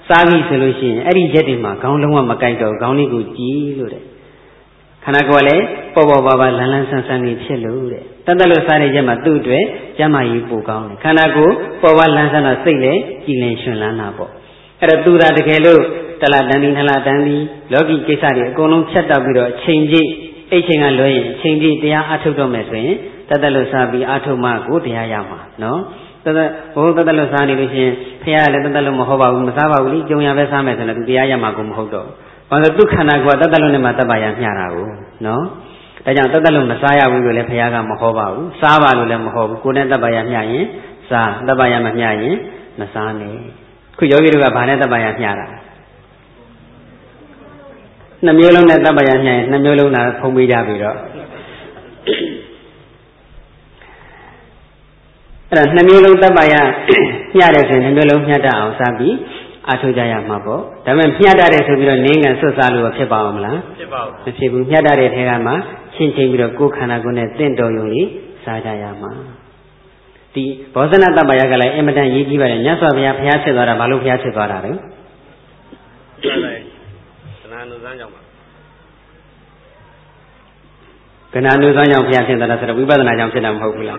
Savi solution, Eddie Jetima, Gaulama Makaito, Gaunigu G. Kanagole, Pobo Baba, Lalan Sansani Chelu, Tandalo Sari Jama Tudre, Jama Yipu Gauni, Kanago, Poba Lansana Sile, Gilension Lanabo. At a Dura de Kelo, Taladani Taladani, Logi Kesari, Gono Chatabiro, change it, Aching a loy, change it, they are Atodomesway, Tadalo Sabi, Atoma, go the Ayama, no? Oh, Tadalo Sani, Pia, Tadalo Mohova, Masava, Joya Vesamet, and the Ayamagum Hodo. On the Dukanagua, Tadalone Matabaya Yarao, no? Tadalo Messiah, we will have Piaga Mohova, Sava Lulemoho, Kuneta Bayan, Sa, Dabaya Mayan, Masani. Could you give a Paneta Bayan? Namulon Netabayan, Namulona, Pomida Viro. Namulon Tabaya, Yares and Namulon Yada, Sabi, Atujaya Mabo. The men Piada is a name and Sosalu of Chebamla. The Chibu Piada Hegama, Chinching with a cook Hanagune, Tendo Yuli, Sajayama. The Bosana Tabayagala, Emitan Yiva, and Yasavia Piazza or Malu Piazza Gorado. Cananu Zanyam Piazza, that we better not jump in them, hopefully.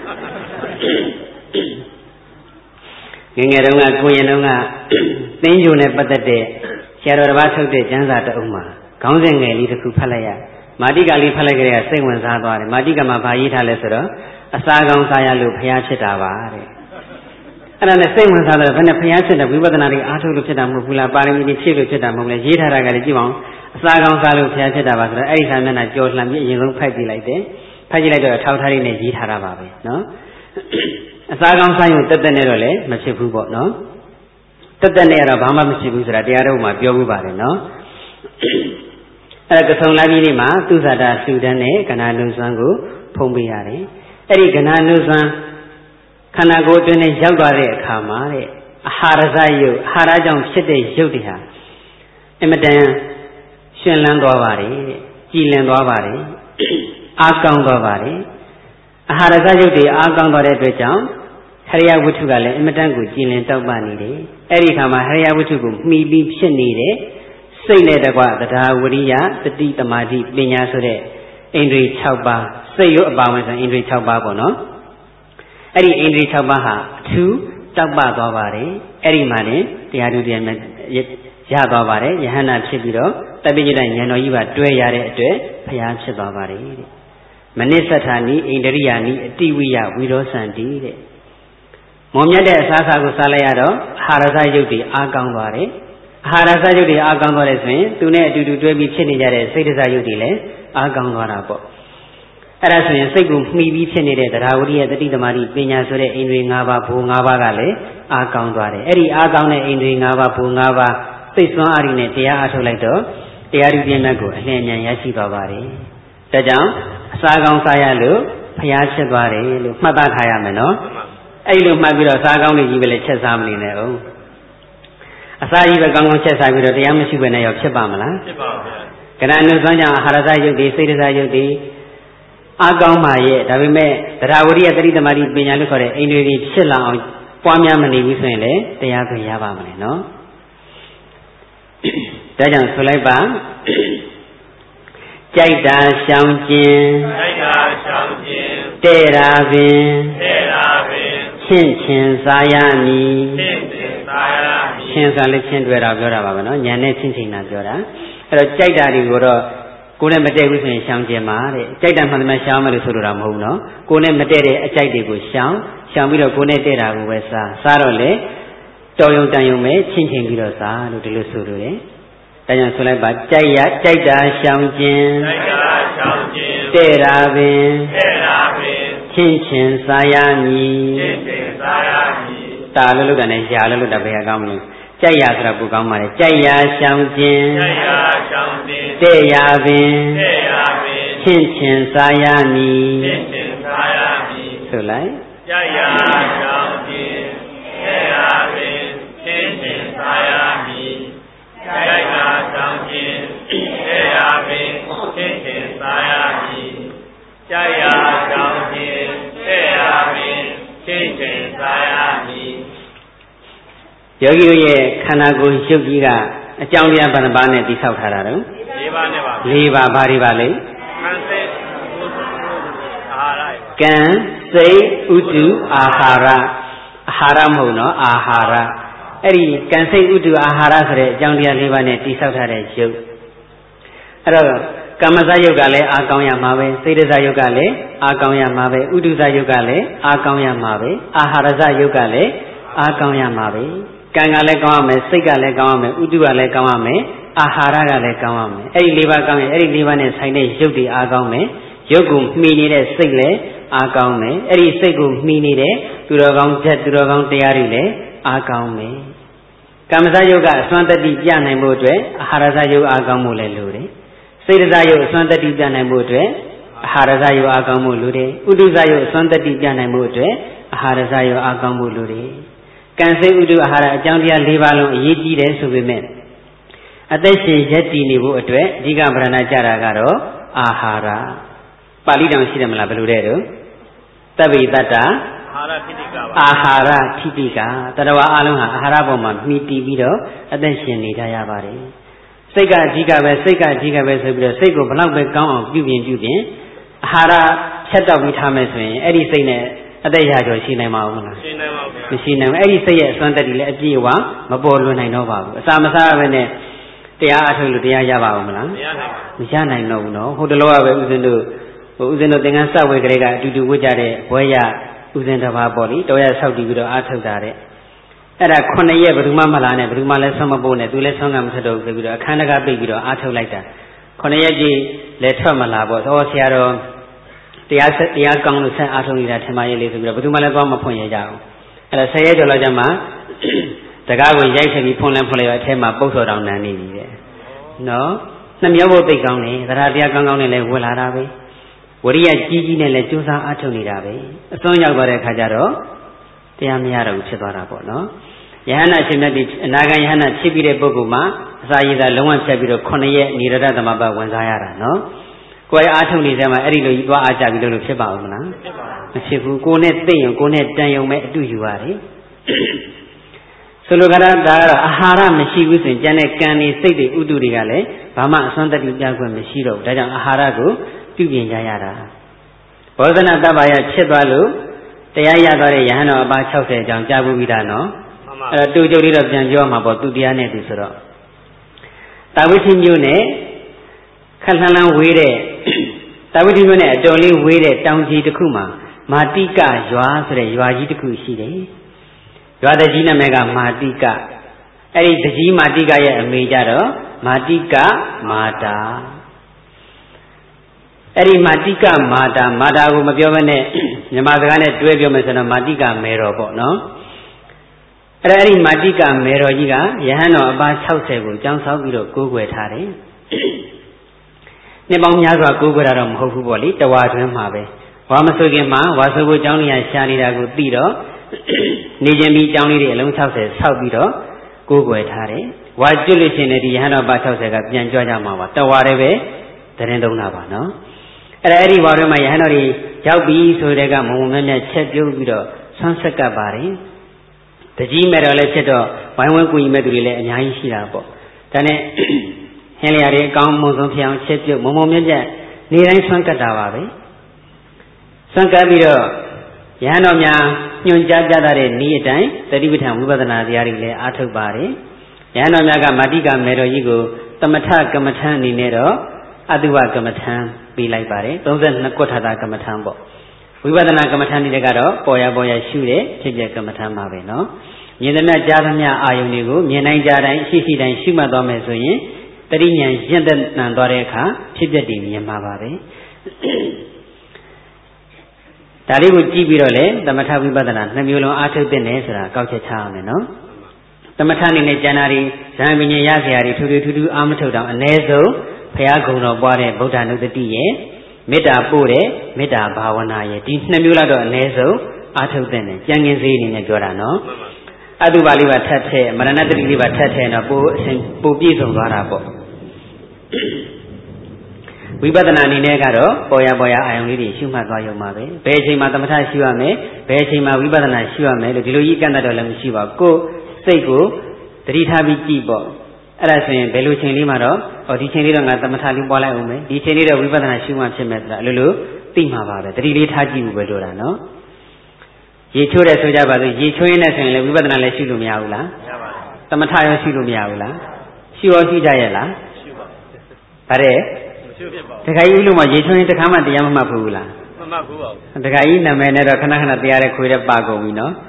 Gingerunga, Kuyanunga, Ninjune, but the day, Shadow Vato de Janza Uma, Counting a little Kupalaya, Madiga Lipalagria, same one's hard, Madiga Mapaita Lesser. A Sagan Sayalu Piachetavari. And on the same one, when a Piacheta, we were not Atu Lucheta Mupula, Barimi Chilucheta Mula, Jita Garijivan, a Sagan Salu Piacheta, Aisan and George Lambi, you know, Peggy like that. Peggy like a Tautari in Jita Rababi, no? A Sagan Sayu Tatanere, Machipubo, no? Tatanera, Bama Machibusra, the Aroma, Biobari, no? Like a song Lavinima, Tuzada, Sudane, Canadu Sangu, Pombiari. Erigananuzan Kanago to a Jagare Kamare, Harazayu, Harajam Sete Judia, Emadan Shenlandovari, Gilandovari, Akandovari, Harazayu de Akandore Bejam, Haria Wutugale, Emadangu, Gilan Tobani, Erikama, Haria Wutugu, maybe Shenide, say let the Wuria, the Dita Madi, Binyasure, Indri Chauba. Say you about an Indri Chauba, no? Eddie Indri Chaubaha, 2, Chauba Dovari, Eddie Mane, the Adudian Yadovare, Yahana Chibiro, Tabijida Yano Iva, Dwayare, Payan Chibavari. Manisatani, Indriani, Tiwia, Widow Sandi. Momyade Sasago Salayado, Haraza Yudi, Agangware, Haraza Yudi, Agangware, Tune, do Dwebi Chinijare, Citiza Yudile, Agangwarabo. As we say, maybe Chinide, that I would hear the Tidamari, Pinyasure, Indringava, Pungava, Akangware, Eri Agane, Indringava, Pungava, Pismarine, Tia Atolato, Tiarudianago, Henya Yashibavari. Tajam, Sagan Sayalu, Payashabari, Mabatayameno. I look my video, Sagan, you will Chesamli. Asari, the Gangon Chesa, with the Yamashi when I have Chebamala. Can I know Zanya, Harazayu, the Citizayu, Agamaye, that we may, that I would hear the Mari Binyalucore, Indri Shilla, Pamyamani, we say, they are the Yavamani, no? Dajan Sulaiba Jaida Shangjin, Teravin, Chin Sayani, Chin Salikin, where I got a Yanet Chinchina Jora, Jaida Rigoro. Kune Mate with me, Shangjama, Jaidan from the Shama Suram Huno, Kune Mate, a Jaidibu Sham, Shamiro Kune Tera, Wesa, Sarole, Toyo Dayume, Chinchin Girosa, Lutusure, Dayan Sulaiba, Jaida Shangjin, Teravin, Chinchin Sayani, Talugan, Jalalu, the Beagami. Jaya Bugamare, Jaya Shangjin, Deyavin, Chinchin Sayani, Sulai, Jaya Shangjin, Deyavin, Chinchin Sayani, Jaya Shangjin, Deyavin, Chinchin Sayani, Jaya Shangjin, Deyavin, Chinchin Sayani. ယောဂီတို့ရဲ့ခန္ဓာကိုယ်ရုပ်ကြီးကအကြောင်းတရားဘယ်နှပါးနဲ့တိဆောက်ထားတာတော့၄ပါးနဲ့ပါ၄ပါးဘာတွေပါလဲကံစိတ်ဥတုအာဟာရအာဟာရမဟုတ်နော်အာဟာရအဲ့ဒီကံစိတ်ဥတုအာဟာရဆိုတဲ့အကြောင်းတရား၄ပါးနဲ့တိဆောက်ထားတဲ့ရုပ်အဲ့တော့ကမ္မဇယုတ်ကလည်းအာကောင်းရမှာပဲစေတဇယုတ်ကလည်းအာကောင်းရမှာပဲဥတုဇယုတ်ကလည်းအာကောင်းရမှာပဲအာဟာရဇယုတ်ကလည်းအာကောင်းရမှာပဲကံကလည်းကောင်းရမယ်စိတ်ကလည်းကောင်းရမယ်ဥတုကလည်းကောင်းရမယ်အာဟာရကလည်းကောင်းရမယ်အဲ့ဒီ၄ပါးကောင်းရင်အဲ့ဒီ၄ပါးနဲ့ဆိုင်တဲ့ရုပ်တွေအာကောင်းမယ်ရုပ်ကိုမှီနေတဲ့စိတ်လည်းအာကောင်းမယ်အဲ့ဒီစိတ်ကိုမှီနေတဲ့သူတော်ကောင်းချက်သူတော်ကောင်းတရားတွေလည်းအာကောင်းမယ်ကမ္မဇယုတ်ကအစွမ်းတတိပြနိုင်ဖို့အတွက်အာဟာရဇယုတ်အာကောင်းမှုလည်းလိုတယ်စေတဇယုတ်အစွမ်းတတိပြနိုင်မှုအတွက်အာဟာရဇယုတ်အာကောင်းမှုလိုတယ်ဥတုဇယုတ်အစွမ်းတတိပြနိုင်မှုအတွက်အာဟာရဇယုတ်အာကောင်းမှုလိုတယ်ကံစိတ်ဥတုအာဟာရအကြောင်းတရား၄ပါးလုံးအရေးကြီးတယ်ဆိုပေမဲ့အသက်ရှင်ရပ်တည်နေဖို့အတွက်အဓိကဗရဏကြတာကတော့အာဟာရပါဠိတော်ရှိတယ်မလားဘယ်လိုတဲ့တော့တပ္ပိတတ္တအာဟာရထိတိကတတဝါအလုံးဟာအာဟာရပေါ်မှာမှီတည်ပြီးတော့အသက်ရှင်နေကြရပါတယ်စိတ်ကအဓိကပဲစိတ်ကအဓိကပဲဆိုပြီးတော့စိတ်ကိုဘလောက်ပဲကောင်းအောင်ပြုပြင်အာဟာရဖြတ်တောက်ပြီးထားမယ်ဆိုရင်အဲ့ဒီစိတ်နဲ့အသက်ရကြောရှိနိုင်မှာမဟုတ်လားရှိနိုင်ပါဘူးမရှိနိုင်ဘူးအဲ့ဒီစိတ်ရဲ့အစွမ်းတက်တွေလည်းအပြည့်အဝမပေါ်လွင်နိုင်တော့ပါဘူးအစာမစားဘဲနဲ့တရားအထုတ်လို့တရားရပါဦးမလားမရနိုင်တော့ဘူးနော်ဟိုတလောကပဲဦးဇင်းတို့သင်္ကန်းစဝေကလေးကအတူတူဝတ်ကြတဲ့ဘွဲရဦးဇင်းတစ်ပါးပေါ့လေတော်ရဆောက်တည်ပြီးတော့အားထုတ်တာတဲ့အဲ့ဒါ9ရက်ဘယ်သူမှမလာနဲ့ဘယ်သူမှလည်းဆုံးမပို့နဲ့သူလည်းဆုံးကမထတော့ဘူးဆိုပြီးတော့အခန်းတကာပိတ်ပြီးတော့အားထုတ်လိုက်တာ9ရက်ကြီးလည်းထွက်မလာပေါ့သောဆရာတော်တရားကောင်းလို့ဆက်အားထုတ်နေတာထင်ပါရဲ့လေဆိုပြီးတော့ဘယ်သူမှလည်းသွားမဖွင့်ရကြအောင်အဲ့ဒါ10ရက်ကျော်လောက်ကျမှတကားကိုရိုက်ဆက်ပြီးဖွင့်လဲရအထဲမှာပုတ်စော်တောင်နန်းနေပြီတဲ့နော်နှမျောဖို့သိကောင်းတယ်တရားကောင်းကောင်းနဲ့လည်းဝင်လာတာပဲဝရိယကြီးကြီးနဲ့လည်းကြိုးစားအားထုတ်နေတာပဲအစွန်းရောက်သွားတဲ့အခါကျတော့တရားမရတော့ဘူးဖြစ်သွားတာပေါ့နော်ယဟနာရှင်မြတ်ဒီအနာဂံယဟနာဖြစ်ပြီးတဲ့ပုဂ္ဂိုလ်မှာအစာရည်သာလုံးဝဖြတ်ပြီးတော့9ရက်နိရဒသမဘဝင်စားရတာနော်ကိုယ်အားထုတ်နေတဲ့မှာအဲ့ဒီလိုကြီးသွားအားကြပြီးလို့ဖြစ်ပါဦးမလားမဖြစ်ဘူးကိုယ်နဲ့သိရင်ကိုယ်နဲ့တန်ယုံမဲ့အတူယူရတယ်ဆိုလိုကြတာဒါကတော့အာဟာရမရှိဘူးဆိုရင်ကျန်တဲ့ကံတွေစိတ်တွေဥတုတွေကလည်းဘာမှအစွမ်းတတိပြခွင့်မရှိတော့ဘူးဒါကြောင့်အာဟာရကိုပြုပြင်ကြရတာဘောဓနာတပ္ပါယဖြစ်သွားလို့တရားရသွားတဲ့ယဟန်တော်အပါ60အကြောင်းကြားပြီးသားနော်အဲ့တော့တူကျုပ်လေးတော့ပြန်ပြောမှာပေါ့သူတရားနဲ့သူဆိုတော့တာဝိသိမျိုးနဲ့ခက်လှမ်းလှမ်းဝေးတဲ့တာဝိသိမျိုးနဲ့အတော်လေးဝေးတဲ့တောင်ကြီးတစ်ခုမှာမာတိကရွာဆိုတဲ့ရွာကြီးတစ်ခုရှိတယ်ရွာတကြီးနာမည်ကမာတိကအဲ့ဒီတကြီးမာတိကရဲ့အမေကြတော့မာတိကမာတာအဲ့ဒီမာတိကမာတာကိုမပြောဘဲနဲ့မြန်မာစကားနဲ့တွဲပြောမယ်ဆိုတော့မာတိကမေတော်ပေါ့နော်အဲ့ဒီမာတိကမေတော်ကြီးကယဟန်တော်အပါ60ကိုကျောင်းဆောက်ပြီးတော့ကိုးကွယ်ထားတယ်နှစ်ပေါင်းများစွာကိုးကွယ်တာတော့မဟုတ်ဘူးပေါ့လေတဝါတွင်းမှာပဲဝါမဆိုခင်မှာဝါဆိုဖို့ကျောင်းလေးရရှာနေတာကိုသိတော့နေခြင်းပြီးကျောင်းလေးတွေအလုံး60ဆောက်ပြီးတော့ကိုးကွယ်ထားတယ်ဝါကျွတ်လို့ရှိရင်ဒီယဟန်တော်အပါ60ကပြန်ကြွကြမှာပါတဝါတည်းပဲသတင်းသုံးတာပါနော်အဲ့ဒီဝါတွင်းမှာယဟန်တော်တွေရောက်ပြီဆိုတဲ့ကမုံမြတ်ချက်ပြုတ်ပြီးတော့ဆွမ်းဆက်ကပ်ပါတယ်တကြီးမဲ့တော်လည်းဖြစ်တော့ဝိုင်းဝန်းကူညီမဲ့သူတွေလည်းအများကြီးရှိတာပေါ့ဒါနဲ့ဟင်းလျာတွေအကောင်းမွန်ဆုံးဖြစ်အောင်ချက်ပြုတ်မုံမြတ်နေတိုင်းဆွမ်းကပ်တာပါပဲဆွမ်းကပ်ပြီးတော့ယဟန်တော်များညွှန်ကြားပြတဲ့နည်းအတိုင်းတတိပဋ္ဌာန်ဝိပဿနာတရားတွေလည်းအားထုတ်ပါတယ်ယဟန်တော်များကမာတိကမေတော်ကြီးကိုသမထကမ္မထံအနေနဲ့တော့အတုဝကမ္မထံပေးလိုက်ပါတယ်32ကွဋ္ဌတာကမ္မထံပေါ့ဝိပဿနာကမ္မထံတွေကတော့ပေါ်ရရှုတဲ့ဖြစ်ပြကမ္မထံပါပဲနော်မြင်သမျှကြားသမျှအာယုန်တွေကိုမြင်နိုင်ကြတိုင်းရှိတိုင်းရှုမှတ်သွားမယ်ဆိုရင်တတိညာရင့်တဲ့နံသွားတဲ့အခါဖြစ်ပြတည်မြင်မှာပါပဲဒါလေးကိုကြည့်ပြီးတော့လေသမထဝိပဿနာ2မျိုးလုံးအားထုတ်တဲ့နယ်ဆိုတာကောက်ချက်ချအောင်မယ်နော်သမထအနေနဲ့ကျန်တာတွေဇံပညာရစရာတွေထူးထူးအားမထုတ်တော့အ ਨੇ ဆုံးဘုရားဂုဏ်တော်ပွားတဲ့ဗုဒ္ဓနုတ္တိရဲ့မေတ္တာပို့တဲ့မေတ္တာဘာဝနာရဲ့ဒီ2မျိုးလောက်တော့အ ਨੇ ဆုံးအားထုတ်တဲ့နယ်ကျန်ကင်းစေးအနေနဲ့ပြောတာနော်အတုပါလေးပါထပ်ထဲမရဏတတိလေးပါထပ်ထဲတော့ပိုပြည့်စုံသွားတာပေါ့ဝိပဿနာအနေနဲ့ကတော့ပေါ်ရအာယုံလေးတွေရှုမှတ်သွားရုံပါပဲဘယ်အချိန်မှာသမထရှုရမယ်ဘယ်အချိန်မှာဝိပဿနာရှုရမယ်လို့ဒီလိုကြီးကန့်တတ်တော့လည်းမရှိပါဘူးကိုစိတ်ကိုတတိထားပြီးကြည့်ပေါ့အဲ့ဒါဆိုရင်ဘယ်လိုချိန်လေးမှာတော့ဒီချိန်လေးတော့ငါသမထလေးပွားလိုက်အောင်မယ်ဒီချိန်လေးတော့ဝိပဿနာရှုမှဖြစ်မယ်ဆိုတာအဲ့လိုသိမှာပါပဲတတိလေးထားကြည့်ဖို့ပဲလိုတာနော်ရေချိုးတဲ့ဆိုကြပါစို့ရေချိုးရင်းနဲ့ဆိုရင်လည်းဝိပဿနာလည်းရှုလို့မရဘူးလားမရပါဘူးသမထရောရှုလို့မရဘူးလားရှုရောရှုကြရဲ့လားရှုပါဗါတဲ့ရှုဖြစ်ပါဘူးတခါကြီးလို့မှရေချိုးရင်တခါမှတရားမမှတ်ဘူးလားမမှတ်ဘူးပါဘူးတခါကြီးနာမည်နဲ့တော့ခဏခဏတရားတဲ့ခွေတဲ့ပါကုန်ပြီနော်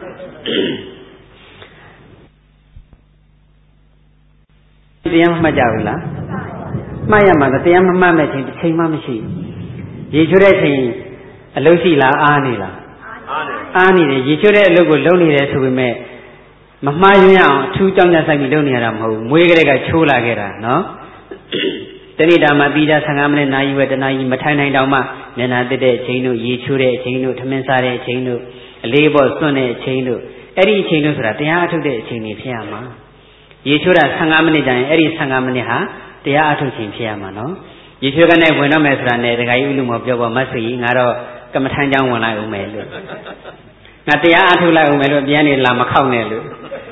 တရားမမှတ်ကြဘူးလားမှတ်ရမှာတရားမမှတ်မဲ့ချိန်တစ်ချိန်မှမရှိရေချိုးတဲ့ချိန်အလုပ်ရှိလားအားနေလားအားနေတယ်ရေချိုးတဲ့အလုပ်ကိုလုပ်နေတယ်ဆိုပေမဲ့မမှားရင်းအောင်အထူးကြောင့်ကြဆိုင်ပြီးလုပ်နေရတာမဟုတ်ဘူးမွေးကလေးကချိုးလာခဲ့တာနော်တဏိတာမှာပြီးတာ15မိနစ်နာရီဝက်တနာရီမထိုင်နိုင်တောင်မှမျက်နှာတက်တဲ့အချိန်တို့ရေချိုးတဲ့အချိန်တို့ထမင်းစားတဲ့အချိန်တို့အလေးပေါ့စွန့်တဲ့အချိန်တို့အဲ့ဒီအချိန်တို့ဆိုတာတရားအထုတ်တဲ့အချိန်တွေဖြစ်ရမှာရေချိုးတာ15မိနစ်ကြာရင်အဲ့ဒီ15မိနစ်ဟာတရားအထုတ်ခြင်းဖြစ်ရမှာနော်ရေချိုးကနေဝင်တော့မယ်ဆိုတာနဲ့တခါကြီးဥလူမောပြောပေါ်မဆွေကြီးငါတော့ကမ္မထမ်းကြောင်းဝင်လိုက်ဦးမယ်လို့ငါတရားအထုတ်လိုက်ဦးမယ်လို့ပြန်နေလာမခောက်နဲ့လို့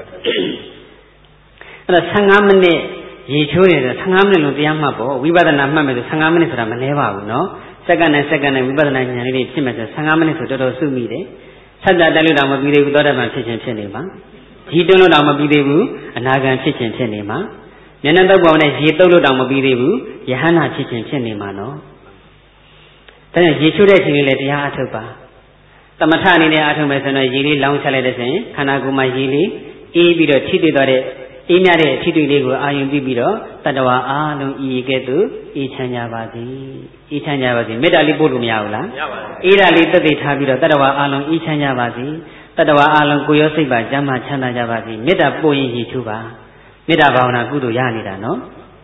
အဲ့တော့15မိနစ်ရေချိုးနေတယ်15မိနစ်လုံးတရားမှတ်ဖို့ဝိပဿနာမှတ်မယ်ဆို15မိနစ်ဆိုတာမနည်းပါဘူးနော်စက္ကန့်နဲ့စက္ကန့်နဲ့ဝိပဿနာဉာဏ်လေးတွေဖြစ်မယ်ဆို15မိနစ်ဆိုတော်တော်စုမိတယ်ဆက်တာတက်လို့တော့မပြီးသေးဘူးသောတာပန်ဖြစ်ခြင်းဖြစ်နေမှာကြီးတွန်းလို့တော့မပြီးသေးဘူးအနာဂံဖြစ်ခြင်းဖြစ်နေမှာမျက်နှာတုပ်ပေါ်နဲ့ရေတုပ်လို့တော့မပြီးသေးဘူးယဟန္တာဖြစ်ခြင်းဖြစ်နေမှာနော်ဒါကြောင့်ရေချိုးတဲ့အချိန်လေးလည်းတရားအထုတ်ပါသမထအနေနဲ့အထုတ်မယ်ဆိုတော့ရေလေးလောင်းချလိုက်တဲ့ဆိုရင်ခန္ဓာကိုယ်မှာရေလေးအေးပြီးတော့ထိတွေ့သွားတဲ့အေးမြတဲ့အထိတွေ့လေးကိုအာရုံပြုပြီးတော့တတ္တဝါအားလုံးဤကဲ့သို့အေးချမ်းကြပါစေအေးချမ်းကြပါစေမေတ္တာလေးပို့လို့မရဘူးလားမရပါဘူးအေးဓာလေးသက်သေထားပြီးတော့တတ္တဝါအားလုံးအေးချမ်းကြပါစေတတ္တဝါအားလုံးကိုယ်ရောစိတ်ပါကျမ်းမာချမ်းသာကြပါစေမေတ္တာပို့ရင်ရေချိုးပါမေတ္တာဘာဝနာကုသိုလ်ရနေတာနော်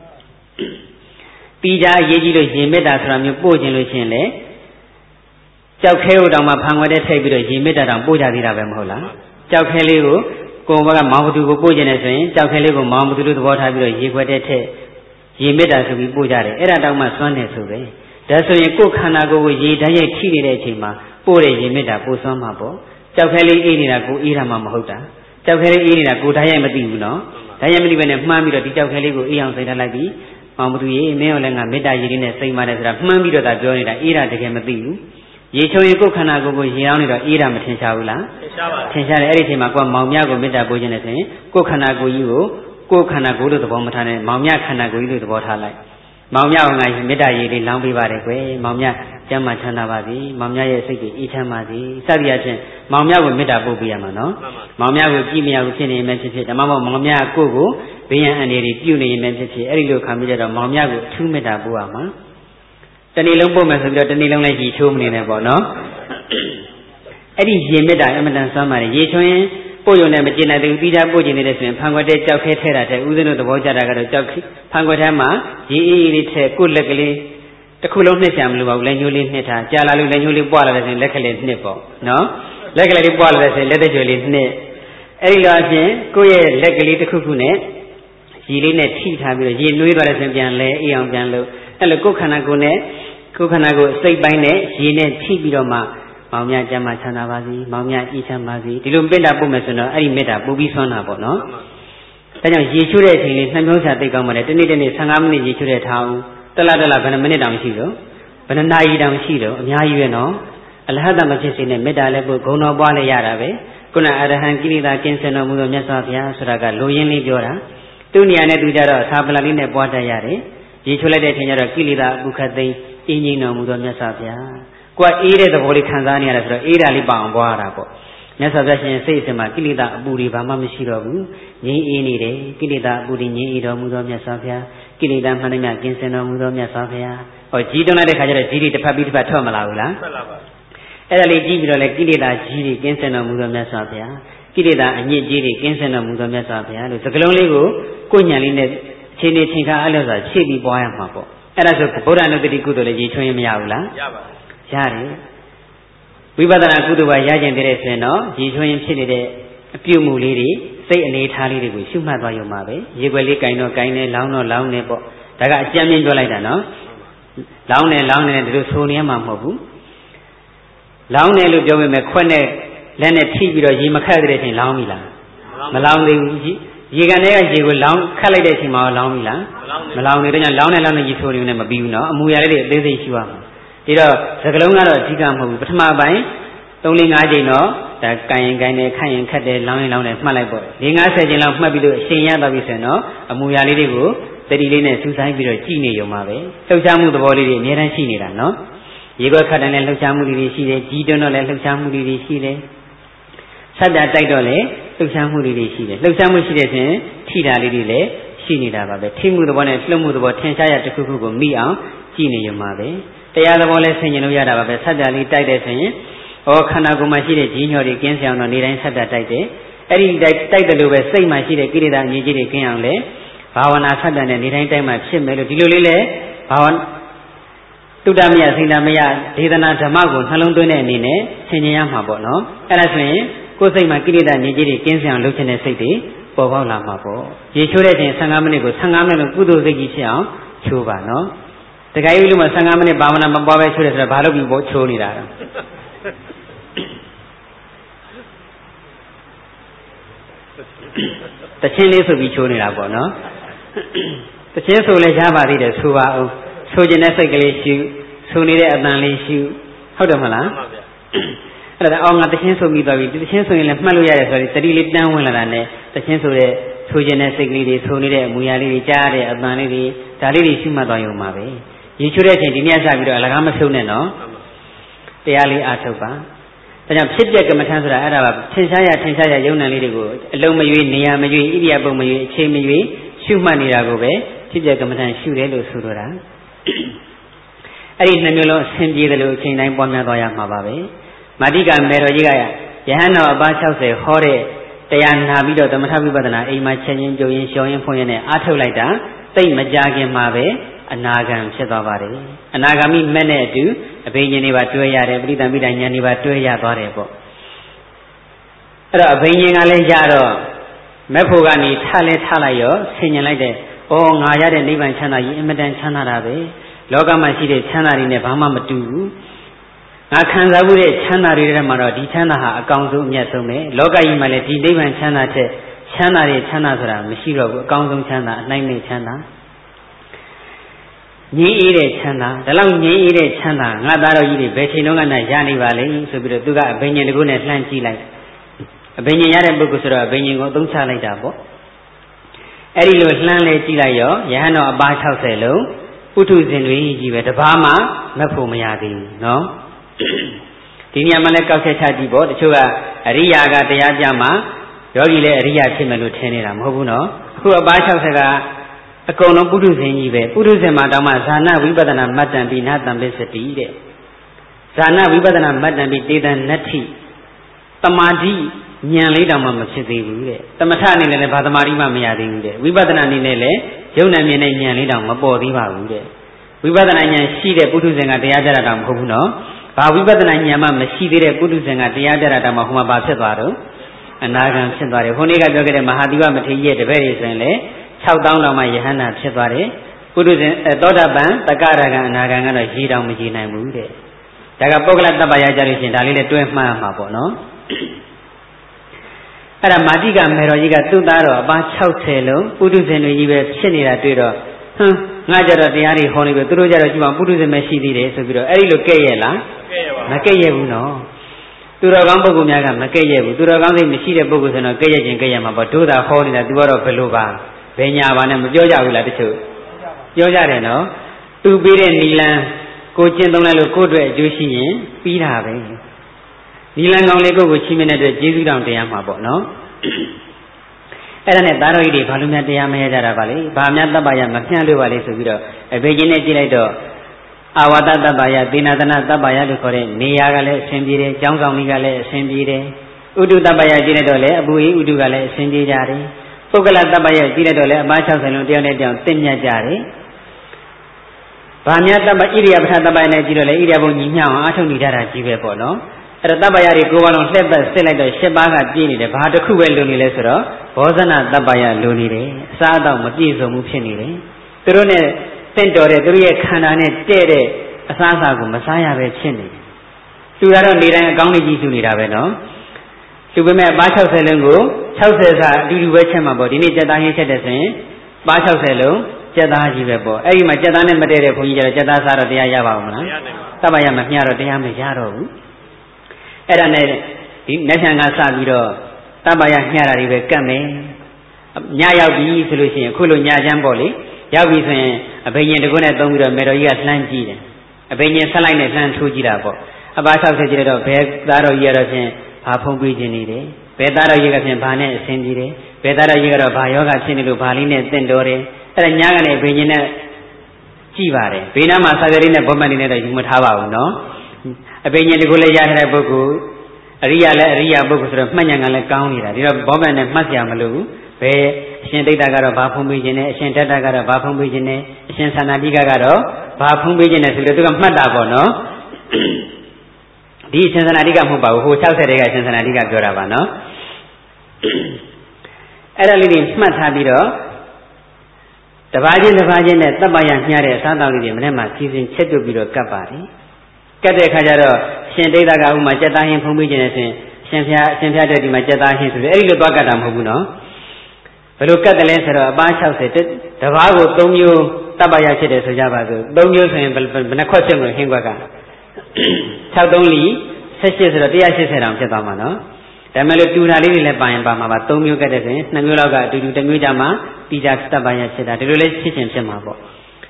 ပြီးကြအရေးကြီးလို့ရင်မေတ္တာဆိုတာမျိုးပို့ခြင်းလို့ရှိရင်လေကြောက်ခဲကိုတောင်မှဖန်ခွက်တဲ့ထိပ်ပြီးတော့ရင်မေတ္တာတောင်ပို့ကြသေးတာပဲမဟုတ်လားကြောက်ခဲလေးကိုကိုယ်ဘက်ကမောင်ဘသူကိုပို့ခြင်းနဲ့ဆိုရင်ကြောက်ခဲလေးကိုမောင်ဘသူလို့သဘောထားပြီးတော့ရေခွက်တဲ့ထက်ရေမေတ္တာဆိုပြီးပို့ကြတယ်အဲ့ဒါတောင်မှစွမ်းတယ်ဆိုပဲဒါဆိုရင်ကိုယ်ခန္ဓာကိုယ်ကိုရေဓာတ်ရိုက်ထိနေတဲ့အချိန်မှာပို့တဲ့ရေမေတ္တာပို့စွမ်းမှာပေါ့ကြောက်ခဲလေးအေးနေတာကိုအေးတာမှမဟုတ်တာကြောက်ခဲလေးအေးနေတာကိုဓာတ်ရိုက်မသိဘူးနော်ဓာတ်ရိုက်မသိဘဲနဲ့မှန်းပြီးတော့ဒီကြောက်ခဲလေးကိုအေးအောင်စိတ်ထားလိုက်ပြီးမောင်ဘသူရေမင်းရောလည်းငါမေတ္တာရေလေးနဲ့စိတ်ပါတယ်ဆိုတာမှန်းပြီးတော့ဒါပြောနေတာအေးတာတကယ်မသိဘူးရေချုံရင်ကိုယ်ခန္ဓာကိုယ်ကိုရေအောင်နေတော့အေးတာမထင်ရှားဘူးလားထင်ရှားပါထင်ရှားတယ်အဲ့ဒီအချိန်မှာကိုယ်မောင်မြကိုမေတ္တာပို့ခြင်းနဲ့ဆိုရင်ကိုယ်ခန္ဓာကိုယ်ကြီးကိုကိုယ်ခန္ဓာကိုယ်လို့သဘောမထားနဲ့မောင်မြခန္ဓာကိုယ်ကြီးလို့သဘောထားလိုက်မောင်မြကငါမေတ္တာရေလေးလောင်းပေးပါတယ်ကွယ်မောင်မြကျမ်းမာချမ်းသာပါစေမောင်မြရဲ့စိတ်ကြီးအေးချမ်းပါစေစသည်အချင်းမောင်မြကိုမေတ္တာပို့ပေးရမှာနော်မောင်မြကိုကြည်မရဘူးဖြစ်နေမှဖြစ်ဖြစ်ဓမ္မမောင်မြကိုယ်ကိုဘေးရန်အန္တရာယ်ပြုနေမှဖြစ်ဖြစ်အဲ့ဒီလိုခံပြီးတော့မောင်မြကိုအထူးမေတ္တာပို့ရမှာတနေ့လုံးပို့မယ်ဆိုပြီးတော့တနေ့လုံးလည်းရေချိုးမနေနဲ့ပေါ့နော်အဲ့ဒီရေမေတ္တာအမှန်တန်စွမ်းပါတယ်ရေချိုးရင်ပို့ရုံနဲ့မကျင်နိုင်ဘူးပြီးသားပို့ကျင်နေတဲ့ဆိုရင်ဖန်ခွက်တဲ့ကြောက်ခဲထဲတာတဲ့ဥစဉ်တို့သဘောကျတာကတော့ကြောက်ဖန်ခွက်ထဲမှာရေအေးအေးလေးထဲကိုယ်လက်ကလေးတစ်ခုလုံးနှစ်ချာမလို့ပါဘူးလက်ညှိုးလေးနှစ်ထားကြာလာလို့လက်ညှိုးလေးပွားလာတဲ့ဆိုရင်လက်ကလေးနှစ်ပေါ့နော်လက်ကလေးပွားလာတဲ့ဆိုရင်လက်သက်ကြွယ်လေးနှစ်အဲ့ဒီလိုအပြင်ကိုယ့်ရဲ့လက်ကလေးတစ်ခုခုနဲ့ရေလေးနဲ့ထိထားပြီးတော့ရေနွေးသွားတဲ့ဆိုရင်ပြန်လဲအေးအောင်ပြန်လို့အဲ့လိုကိုယ်ခန္ဓာကိုယ်နဲ့ကိုယ်ခန္ဓာကိုယ်စိတ်ပိုင်းနဲ့ရေနဲ့ထိပြီးတော့မှမောင်မြကျမ်းမာချမ်းသာပါစေမောင်မြအေးချမ်းပါစေဒီလိုမေတ္တာပို့မယ်ဆိုတော့အဲ့ဒီမေတ္တာပို့ပြီးဆွမ်းတာပေါ့နော်ဒါကြောင့်ရေချိုးတဲ့အချိန်လေးနှမျိုးချသိကောင်းပါတယ်တနေ့15မိနစ်ရေချိုးတဲ့ထားအောင်တလားဘယ်နှမိနစ်တောင်ရှိတော့ဘယ်နှနာရီတောင်ရှိတော့အများကြီးပဲနော်အလဟတမဖြစ်စေနဲ့မေတ္တာလည်းပို့ဂုဏ်တော်ပွားလည်းရတာပဲခုနအရဟံကိလေသာကင်းစင်တော်မူသောမြတ်စွာဘုရားဆိုတာကလိုရင်းလေးပြောတာသူ့နေရာနဲ့သူကြတော့သာပလာလေးနဲ့ပွားတတ်ရတယ်ရေချိုးလိုက်တဲ့အချိန်ကျတော့ကိလေသာအပုခတ်သိမ်းအင်းကြီးတော်မူသောမြတ်စွာဘုရားကိုယ်အေးတဲ့သဘောလေးခံစားနေရတယ်ဆိုတော့အေးတာလေးပအောင်ပွားရတာပေါ့မြတ်စွာဘုရားရှင်စိတ်အစဉ်မှာကိလေသာအပူတွေဘာမှမရှိတော့ဘူးငြိမ်းအေးနေတယ်ကိလေသာအပူတွေငြိမ်းအေးတော်မူသောမြတ်စွာဘုရားကိလေသာမှန်သမျှကင်းစင်တော်မူသောမြတ်စွာဘုရားဟောကြီးတွန်းလိုက်တဲ့ခါကျတော့ကြီးတွေတစ်ဖက်ပြီးတစ်ဖက်ထွက်မလာဘူးလားထွက်လာပါအဲ့ဒါလေးကြည့်ပြီးတော့လေကိလေသာကြီးတွေကင်းစင်တော်မူသောမြတ်စွာဘုရားကိလေသာအညစ်အကြေးတွေကင်းစင်တော်မူသောမြတ်စွာဘုရားလို့စကလုံးလေးကိုကိုယ်ညံလေးနဲ့ချိန်နေချိန်ခါအဲ့လိုဆိုရှေ့ပြီးပွားရမှာပေါ့အဲ့ဒါဆိုဗုဒ္ဓနုတ္တိကုသိုလ်လည်းရေချွင်းရင်မရဘူးလားရပါဘူးရတယ်ဝိပဿနာကုသိုလ်ကရကျင်တဲ့ဆိုရင်တော့ရေချွင်းရင်ဖြစ်နေတဲ့အပြုမှုလေးတွေစိတ်အနေထားလေးတွေကိုရှုမှတ်သွားရုံပါပဲရေွယ်လေးကင်တော့ကင်နေလောင်းတော့လောင်းနေပေါ့ဒါကအကြမ်းမြင်ပြောလိုက်တာနော်လောင်းနေဒီလိုဆိုနေမှာမဟုတ်ဘူးလောင်းနေလို့ပြောပေမဲ့ခွက်နဲ့လက်နဲ့ထိပြီးတော့ရေမခက်တဲ့အချိန်လောင်းပြီလား Malong the Yigane, you will long collect him or long Malong the long and you told you never be no, Muyari, this is you. Did a Sagalonga Tigam, but my by only I did know that Kayan cut the long and Malabo. The answer is love maybe the Shaya Babisano, a Muyari go, the Dilina Susan Viro Chini Yomave, so Jamu the body near and Chinira, no? You go cut and let Jamudi Shide, Gidono let Jamudi Shide. Sada Tidole, Luxamudi Shide. Luxamu Shide, Tida Lile, Shinida, the Tim with the one and Slum with the Tensaya to Kuku, me out, Gini Yomave. The other one is saying Yada, Sada Li Tide, or Kanaguma Shide, Junior against the Nira Sada Tide. Eddie Tide the Lube, say my Shide, Gida, Niji, Kianle, Bawana Sada and Nira time at Shimel, Dilule, Bawan. Tudamia, Sindamia, Hidana Tamago, Halundune, Nine, Sinia Mabono, and I say, go say my Kirida, Nijiri, Kinsian, Lucene City, Bovala Mabo. You should have Sangamani, Sangaman, Kudu Zigisha, Chuba, no? The guy who was Sangamani, Bavana, Mababa, should have a Balobi boat, Cholida. The Chinese will be Cholida, no? The Chinese will have a reader, Suva. So genetically issue, so needed a man issue. How do Mala? On the chance of me, the chance of Maluya, the really down when the chance of the so genetically, so needed Muyali, Jari, Admanidi, Tali Shimadayo Mavi. You should have changed in Yazavio, Alagama Suneno, the Ali Atoba. Then I'm subject of Matanza Arab, Tensaya, Yona Lidigo, Lomayu, Niamayu, Idiabomayu, Chemayu, Shumani Ragobe, subject of Matan Shurelo Sudora. I didn't know Cindy the little chain 9 Bonadoya Mababe. Madiga Meroya, Yahana Abachas, Hore, Dayan Habido, the Matabi Badana, a my changing Joy showing Poyane, Atolita, Say Majagi Mabe, a Nagam Shetavari. A Nagami Menedu, a Bayaniva Tuya, every Damida Yaniva Tuya Barebo. A Bayang Alejaro, Mepogani, Tale Talayo, singing like that. Oh, Naya and Nivan Chana, Immigrant Chana Rabe, Logama City Chana in the Bama Matu. Akanzabu Chana Riramara, di Chana, Akanzu Yasome, Loga Imaleti, Nivan Chana, Chana Chanazra, Mishiro, Akanzu Chana, Nine Chana. Ni Ire Chana, the long Ni Ire Chana, Nadaro Iri, Betinonga, Yani Valley, so be the Duga, Benyan Gunas Lanchi like a Benyan Bukusura, Benyan Doncha like that. Eri lo Lanle Tilayo, Yahano Abash House, Putu Zinri, the Bama, Mapumayadi, no? Tinia Maleka Chadibo, the Chuga, Riaga, the Yajama, Yogile, Ria Simelu Teneram, Hobuno, who Abash House, a Kono Putu Zinive, Putu Zemadama, Zana, Vibadana, Matan, be not than Besati. Zana, Vibadana, Matan, be dead and Nati, Tamadi. Nyanlida Mamma City, the Matani and the Badamarima Miadi, we Badana Nile, Jona Mene Nyanlida, Mabodi Valude. We Badana see the Putuzen at the Adaram Hobuno, but we Badana Yama, see the Putuzen at the Adaram Huma Basavaro, and Nagan Sendari, Honiga Jogger Mahadiva Matiye, the very Zenle, chow down on my Yahana Chevari, Putuzen, Doda Ban, Takaraga, and Nagana, Hida Mujina Mude. Tagapola Tabayajari, Dalile 12 Mahapo, no? Madiga Merojiga Tudaro, about Choutelo, Pudus and River, Shenira Tudo, Najara Diari Honi, Turuja, Pudus and Meshidi, so Erilu Kayela, Nakayebuno, Turagambo Gunaga, Nakayebu, Turagami, Meshida Bogus and Kaya and Kayama, but Tuda Honi, the Duro Peluba, Benyavan and Joja will have two. Joja, no? Two billion Nilan, Cochendonalo Codre, Jushi, Pira. Nilang only go with Chimina, Jesus down the Yamabo, no? And a Baroi, Palumia de Yamada Valley, Bamata Baya, Macana Valley, Subiro, a Virginia Awada Baya, Dinadana Baya, Niagale, Sendire, Janga Migale, Sendire, Udu Dabaya Ginedole, Abui, Udugale, Sendiri, Fogala Dabaya Ginedole, Bacha and Diana, Timia Jari. Bamata Iria Tabaya Girole, Iria Bonina, Atonidara Givepo, no? Tabayari go on Sleba, still like the Shebaga Gini, the Batakuel Luni Lesero, Bozana Dabaya Lunire, Sada Matizo Mupinire, Turone, Tentore, Three Canane, Tere, Asasa, Messiah Chini. Sudaro Nira, Gauni Junirabeno, တူပေမဲ့ပါ60လုံးကို60စာအတူတူပဲချက်မှာပေါ့ဒီနေ့ကြက်သားဟင်းချက်တယ်ဆိုရင်ပါ60လုံးကြက်သားကြီးပဲပေါ့အဲ့ဒီမှာကြက်သားနဲ့မတည့်တဲ့ဘုန်းကြီးကျတော့ကြက်သားစားတော့တရားရပါဦးမလားတပ္ပယမမျှတော့တရားမရတော့ဘူးအဲ့ဒါနဲ့ဒီလက်ဆံကစပြီးတော့တပ္ပယမျှတာတွေပဲကတ်မယ်ညရောက်ပြီဆိုလို့ရှိရင်အခုလိုညချမ်းပေါ့လေရောက်ပြီဆိုရင်အဘိညာဉ်တကုနဲ့သုံးပြီးတော့မေတော်ကြီးကလှမ်းကြည့်တယ်အဘိညာဉ်ဆက်လိုက်နဲ့လှမ်းထိုးကြည့်တာပေါ့အပါ60ကျတော့ဘယ်သားတော်ကြီးရတော့ဖြင့်ဘာဖုံးပေးခြင်းနေတယ်ဘယ်သားတော်ကြီးကဖြင့်ဘာနဲ့အဆင်ပြေတယ်ဘယ်သားတော်ကြီးကတော့ဘာယောဂဖြစ်နေလို့ဘာလေးနဲ့တင့်တော်တယ်အဲ့ဒါညကနေအဘိညာဉ်နဲ့ကြည့်ပါတယ်ဘေးနားမှာစာကြလေးနဲ့ဘောမန်လေးနဲ့တော့ယူမထားပါဘူးနော်အဘိညာဉ်တကုလည်းရထားတဲ့ပုဂ္ဂိုလ်အရိယာလည်းအရိယာပုဂ္ဂိုလ်ဆိုတော့မှတ်ဉာဏ်ကလည်းကောင်းနေတာဒီတော့ဘောမန်နဲ့မှတ်ကြမလို့ဘယ်အရှင်ဒိဋ္ဌကတော့ဘာဖုံးပေးခြင်းနဲ့အရှင်ဓတ္တကတော့ဘာဖုံးပေးခြင်းနဲ့အရှင်သန္တာတိကကတော့ဘာဖုံးပေးခြင်းနဲ့ဆိုတော့သူကမှတ်တာပေါ့နော်ဒီအရှင်သန္တာတိကမဟုတ်ပါဘူးဟို60တဲကအရှင်သန္တာတိကပြောတာပါနော်အဲ့ဒါလေးတွေမှတ်ထားပြီးတော့တပါးချင်းနဲ့တပ်ပါရမျှတဲ့အစားအသောက်လေးတွေမနေ့မှစီစဉ်ချက်ပြုတ်ပြီးတော့ကတ်ပါတယ်ကတ်တဲ့အခါကျတော့ရှင်ဒိဋ္ဌကဥမာစက်သားဟင်းဖုံးပေးခြင်းနဲ့ဆိုရင်ရှင်ဖျားတဲ့ဒီမှာစက်သားဟင်းဆိုပြီးအဲ့ဒီလိုသွားကတ်တာမဟုတ်ဘူးနော်ဘယ်လိုကတ်တယ်လဲဆိုတော့အပါ60တပါးကို3မျိုးတပ်ပါရဖြစ်တယ်ဆိုကြပါစို့3မျိုးဆိုရင်ဘယ်နှခွက်ဖြစ်မလို့ဟင်းခွက်က63လီ18ဆိုတော့180တောင်ဖြစ်သွားမှာနော်ဒါမဲ့လို့တူတာလေးတွေလည်းပါရင်ပါမှာပါ3မျိုးကတ်တဲ့ဆိုရင်2မျိုးလောက်ကအတူတူ1မျိုးကြမှာတိကျတပ်ပါရဖြစ်တာဒီလိုလေးဖြစ်ချင်းဖြစ်မှာပေါ့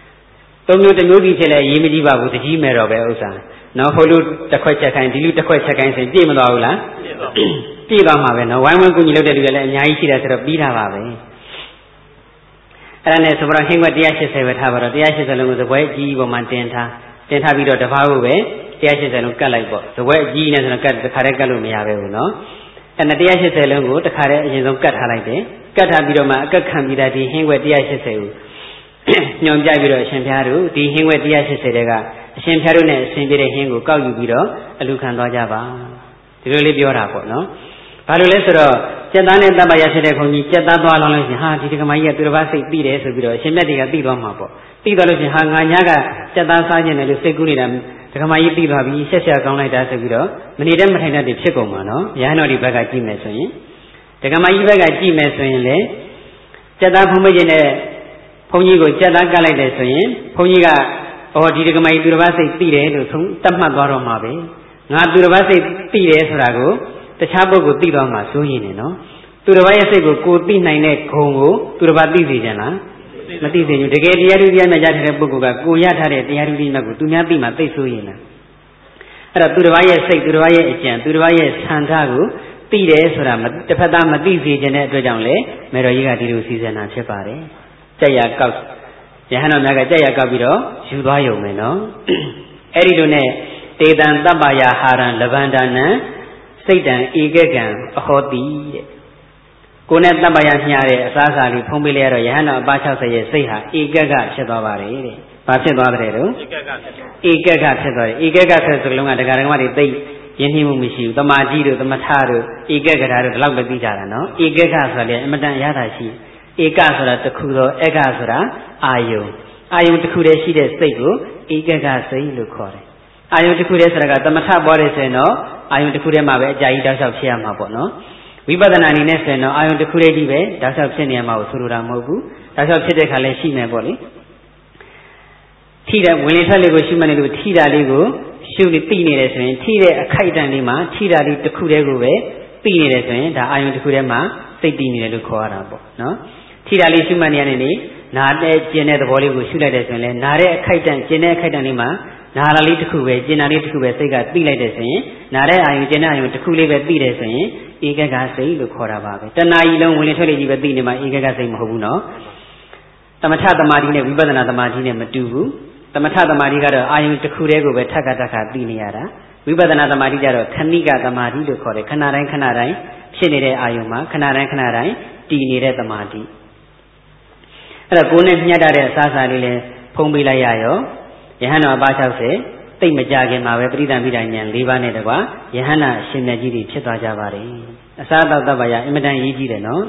3မျိုး1မျိုးဒီဖြစ်လဲရေးမကြည့်ပါဘူးတကြီးမဲ့တော့ပဲဥစ္စာနော်ဟိုလူတစ်ခွက်ချက်ခိုင်းဒီလူတစ်ခွက်ချက်ခိုင်းဆိုရင်ပြည့်မသွားဘူးလားပြည့်သွားမှာပဲနော်ဝိုင်းဝန်းကူညီလုပ်တဲ့လူတွေလည်းအများကြီးရှိတယ်ဆိုတော့ပြီးတာပါပဲအဲ့ဒါနဲ့ဆိုတော့ဟင်းခွက်180ပဲထားပါတော့180လုံးကိုစပွဲအကြီးပေါ်မှာတင်ထားပြီးတော့တပားကိုပဲ180လုံးကတ်လိုက်ပေါ့စပွဲအကြီးနဲ့ဆိုတော့ကတ်တစ်ခါတည်းကတ်လို့မရပဲဘူးနော်အဲ့ဒါ180လုံးကိုတစ်ခါတည်းအရင်ဆုံးကတ်ထားလိုက်တယ်ကတ်ထားပြီးတော့မှအကတ်ခံပြီးတာဒီဟင်းခွက်180ကိုညွန်ပြပြီးတော့အရှင်ဖျားတို့ဒီဟင်းခွက်180တဲကအရှင်ဖျားတို့နဲ့အရှင်ပြတဲ့ဟင်းကိုကောက်ယူပြီးတော့အလူခံသွားကြပါဒီလိုလေးပြောတာပေါ့နော်ဘာလို့လဲဆိုတော့စက်သားနဲ့တပ်ပါရဖြစ်တဲ့ခွန်ကြီးစက်သားသွားလောင်းလို့ရှင်ဟာဒီတက္ကမကြီးကသူတစ်ပါးစိတ်ပြီးတယ်ဆိုပြီးတော့အရှင်မြတ်တွေကသိသွားမှာပေါ့သိသွားလို့ရှင်ဟာငါညာကစက်သားစားခြင်းနဲ့လို့စိတ်ကူးနေတာတက္ကမကြီးပြီးသွားပြီဆက်ဆက်ကောင်းလိုက်တာဆိုပြီးတော့မနေတဲ့မထိုင်တတ်ဖြစ်ကုန်မှာနော်ရဟန်းတော်ဒီဘက်ကကြည့်မယ်ဆိုရင်တက္ကမကြီးဘက်ကကြည့်မယ်ဆိုရင်လေစက်သားဖုံးမခြင်းနဲ့ဘုန်းကြီးကိုစက်သားကတ်လိုက်တယ်ဆိုရင်ဘုန်းကြီးကအော်ဒီတက္ကမကြီးသူတစ်ပါးစိတ်ပြီးတယ်လို့သတ်မှတ်သွားတော့မှာပဲငါသူတစ်ပါးစိတ်ပြီးတယ်ဆိုတာကိုတခြားပုဂ္ဂိုလ်သိတော့မှစိုးရင်နေနော်သူတစ်ပါးရဲ့စိတ်ကိုကိုသိနိုင်တဲ့ဂုဏ်ကိုသူတစ်ပါးသိစေချင်လားမသိစေဘူးတကယ်တရားဓုတရားနဲ့ကြားထားတဲ့ပုဂ္ဂိုလ်ကကိုရထားတဲ့တရားဓုတရားနဲ့ကိုသူများသိမှသိစိုးရင်လားအဲ့တော့သူတစ်ပါးရဲ့စိတ်သူတစ်ပါးရဲ့အကြံသူတစ်ပါးရဲ့ဆန္ဒကိုသိတယ်ဆိုတာတစ်ဖက်သားမသိစေချင်တဲ့အတွက်ကြောင့်လေမေတော်ကြီးကဒီလိုစီစဉ်တာဖြစ်ပါတယ်ကြက်ရကောက်ယဟန်တော်များကကြက်ရကောက်ပြီးတော့ယူသွားရုံပဲနော်အဲ့ဒီလိုနဲ့တေတံတပ္ပယဟာရံလဗန္ဒနံစိတ်တံဧကကံအဟောတိတဲ့ကိုယ်နဲ့တပ္ပယမျှတဲ့အစားအစာလေးဖုံးပေးလိုက်ရတော့ယဟန်တော်အပါ60ရဲ့စိတ်ဟာဧကကဖြစ်သွားပါတယ်တဲ့ဘာဖြစ်သွားတယ်တော့ဧကကဖြစ်သွားတယ်ဧကကဆိုတဲ့စကားလုံးကဒကာဒကမတွေသိရင်းနှီးမှုမရှိဘူးတမာကြီးတို့သမထတို့ဧကကထာတို့ဒီလောက်ပဲသိကြတာနော်ဧကကဆိုတာလေအမတန်ရတာရှိဧကဆိုတာတစ်ခုသောဧကဆိုတာအာယုံတစ်ခုတည်းရှိတဲ့စိတ်ကိုဧကကစိတ်လို့ခေါ်တယ်အာယုံတစ်ခုတည်းဆိုတာကသမထပွားတယ်ဆိုရင်တော့အာယုံတစ်ခုတည်းမှာပဲအကြာကြီးတောက်လျှောက်ဖြစ်ရမှာပေါ့နော်ဝိပဿနာအနေနဲ့ဆိုရင်တော့အာယုံတစ်ခုတည်းကြီးပဲတောက်လျှောက်ဖြစ်နေရမှာကိုဆိုလိုတာမဟုတ်ဘူးတောက်လျှောက်ဖြစ်တဲ့ခါလည်းရှိမယ်ပေါ့လေထိတဲ့ဝင်လေထွက်လေကိုရှိမှနေလို့ထိတာလေးကိုရှုနေသိနေတယ်ဆိုရင်ထိတဲ့အခိုက်အတန့်လေးမှာထိတာလေးတစ်ခုတည်းကိုပဲသိနေတယ်ဆိုရင်ဒါအာယုံတစ်ခုတည်းမှာစိတ်တည်နေတယ်လို့ခေါ်ရတာပေါ့နော်ထိတာလေးရှုမှတ်နေရနေနာတဲ့ကျင်တဲ့သဘောလေးကိုရှုလိုက်တယ်ဆိုရင်လည်းနာတဲ့အခိုက်အတန့်ကျင်တဲ့အခိုက်အတန့်လေးမှာနာလာလေးတစ်ခုပဲကျင်နာလေးတစ်ခုပဲစိတ်ကသိလိုက်တယ်ဆိုရင်နာတဲ့အာယုံကျင်တဲ့အာယုံတစ်ခုလေးပဲသိတယ်ဆိုရင်ဧကကစိတ်လို့ခေါ်တာပါပဲတဏှာကြီးလုံးဝင်လေထွက်လေကြီးပဲသိနေမှာဧကကစိတ်မဟုတ်ဘူးနော်သမထသမာဓိနဲ့ဝိပဿနာသမာဓိနဲ့မတူဘူးသမထသမာဓိကတော့အာယုံတစ်ခုတည်းကိုပဲထပ်ခါသိနေရတာဝိပဿနာသမာဓိကျတော့ခဏိကသမာဓိလို့ခေါ်တယ်ခဏတိုင်းဖြစ်နေတဲ့အာယုံမှာခဏတိုင်းတည်နေတဲ့သမာဓိအဲ့တော့ကိုယ်နဲ့ညှက်တဲ့အစားအစာလေးလည်းဖုံးပေးလိုက်ရရောယဟန်တော်အပါ60တိတ်မကြခင်မှာပဲပရိသံပိဋကဉာဏ်၄ပါးနဲ့တကွာယဟန္တာအရှင်မြတ်ကြီးတွေဖြစ်သွားကြပါတယ်အစားတောက်တတ်ပါရအင်မတန်ရေးကြီးတယ်နော်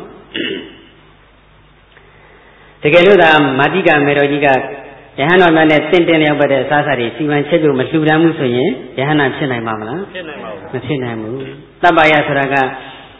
တကယ်လို့သာမာတိကမေတော်ကြီးကယဟန်တော်များနဲ့တင့်လျောက်ပတ်တဲ့အစားအစာတွေစီမံချက်လို့မလှူဒန်းမှုဆိုရင်ယဟန္တာဖြစ်နိုင်မှာမလားဖြစ်နိုင်ပါဘူးမဖြစ်နိုင်ဘူးတပ္ပယဆိုတာက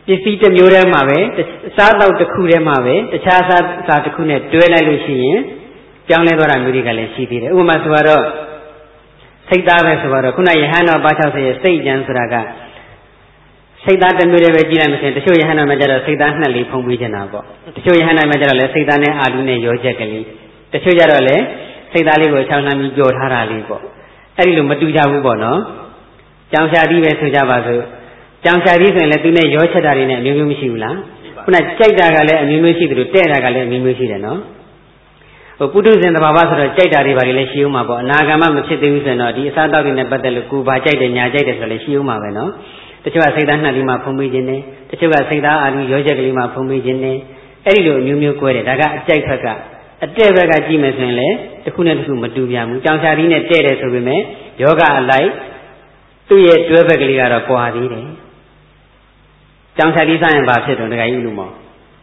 စ္စည်းတစ်မျိုးတည်းမှာပဲစားတော့တစ်ခုတည်းမှာပဲတခြားစားတစ်ခုနဲ့တွဲလိုက်လို့ရှိရင်ပြောင်းလဲသွားတာမျိုးတွေကလည်းရှိသေးတယ်ဥပမာဆိုတော့စိတ်သားပဲဆိုတော့ခုနယဟန်တော်ပါ60ရဲ့စိတ်ကြံဆိုတာကစိတ်သားတစ်မျိုးတည်းပဲကြည့်လိုက်မှဆိုရင်တချို့ယဟန်တော်မှာကျတော့စိတ်သားနှစ်လေးဖုံးပေးနေတာပေါ့တချို့ယဟန်တော်မှာကျတော့လည်းစိတ်သားနဲ့အာလူနဲ့ရောချက်ကလေးတချို့ကျတော့လည်းစိတ်သားလေးကိုချောင်းနှမ်းပြီးကြော်ထားတာလေးပေါ့အဲ့ဒီလိုမတူကြဘူးပေါ့နော်ကြောင်ရှာသီးပဲဆိုကြပါစို့ကြောင်ရှာသီးဆိုရင်လည်းသူနဲ့ရောချက်တာတွေနဲ့အမျိုးမျိုးမရှိဘူးလားခုနကြိုက်တာကလည်းအမျိုးမျိုးရှိသလိုတဲ့တာကလည်းအမျိုးမျိုးရှိတယ်နော်ဟိုပုထုဇဉ်သဘာဝဆိုတော့ကြိုက်တာတွေပါလေလည်းရှိဦးမှာပေါ့အနာဂါမမဖြစ်သေးဘူးဆိုတော့ဒီအစားအသောက်တွေနဲ့ပတ်သက်လို့ကိုယ်ပါကြိုက်တယ်ညာကြိုက်တယ်ဆိုလည်းရှိဦးမှာပဲနော်တချို့ကစိတ်သားနှစ်လေးမှဖုံးပေးခြင်းနဲ့တချို့ကစိတ်သားအာလူရောချက်ကလေးမှဖုံးပေးခြင်းနဲ့အဲ့ဒီလိုအမျိုးမျိုးကွဲတယ်ဒါကအကြိုက်ဘက်ကအတဲ့ဘက်ကကြည့်မယ်ဆိုရင်လည်းတစ်ခုနဲ့တစ်ခုမတူပြန်ဘူးကြောင်ရှာသီးနဲ့တဲ့တယ်ဆိုပေမဲ့ယောဂအလိုက်သူ့ရဲ့တွဲဘက်ကလေးကတော့ကွာသေးတယ်ကြောင်ရှာသီးစားရင်ဘာဖြစ်တော့ဒကာကြီးလူမော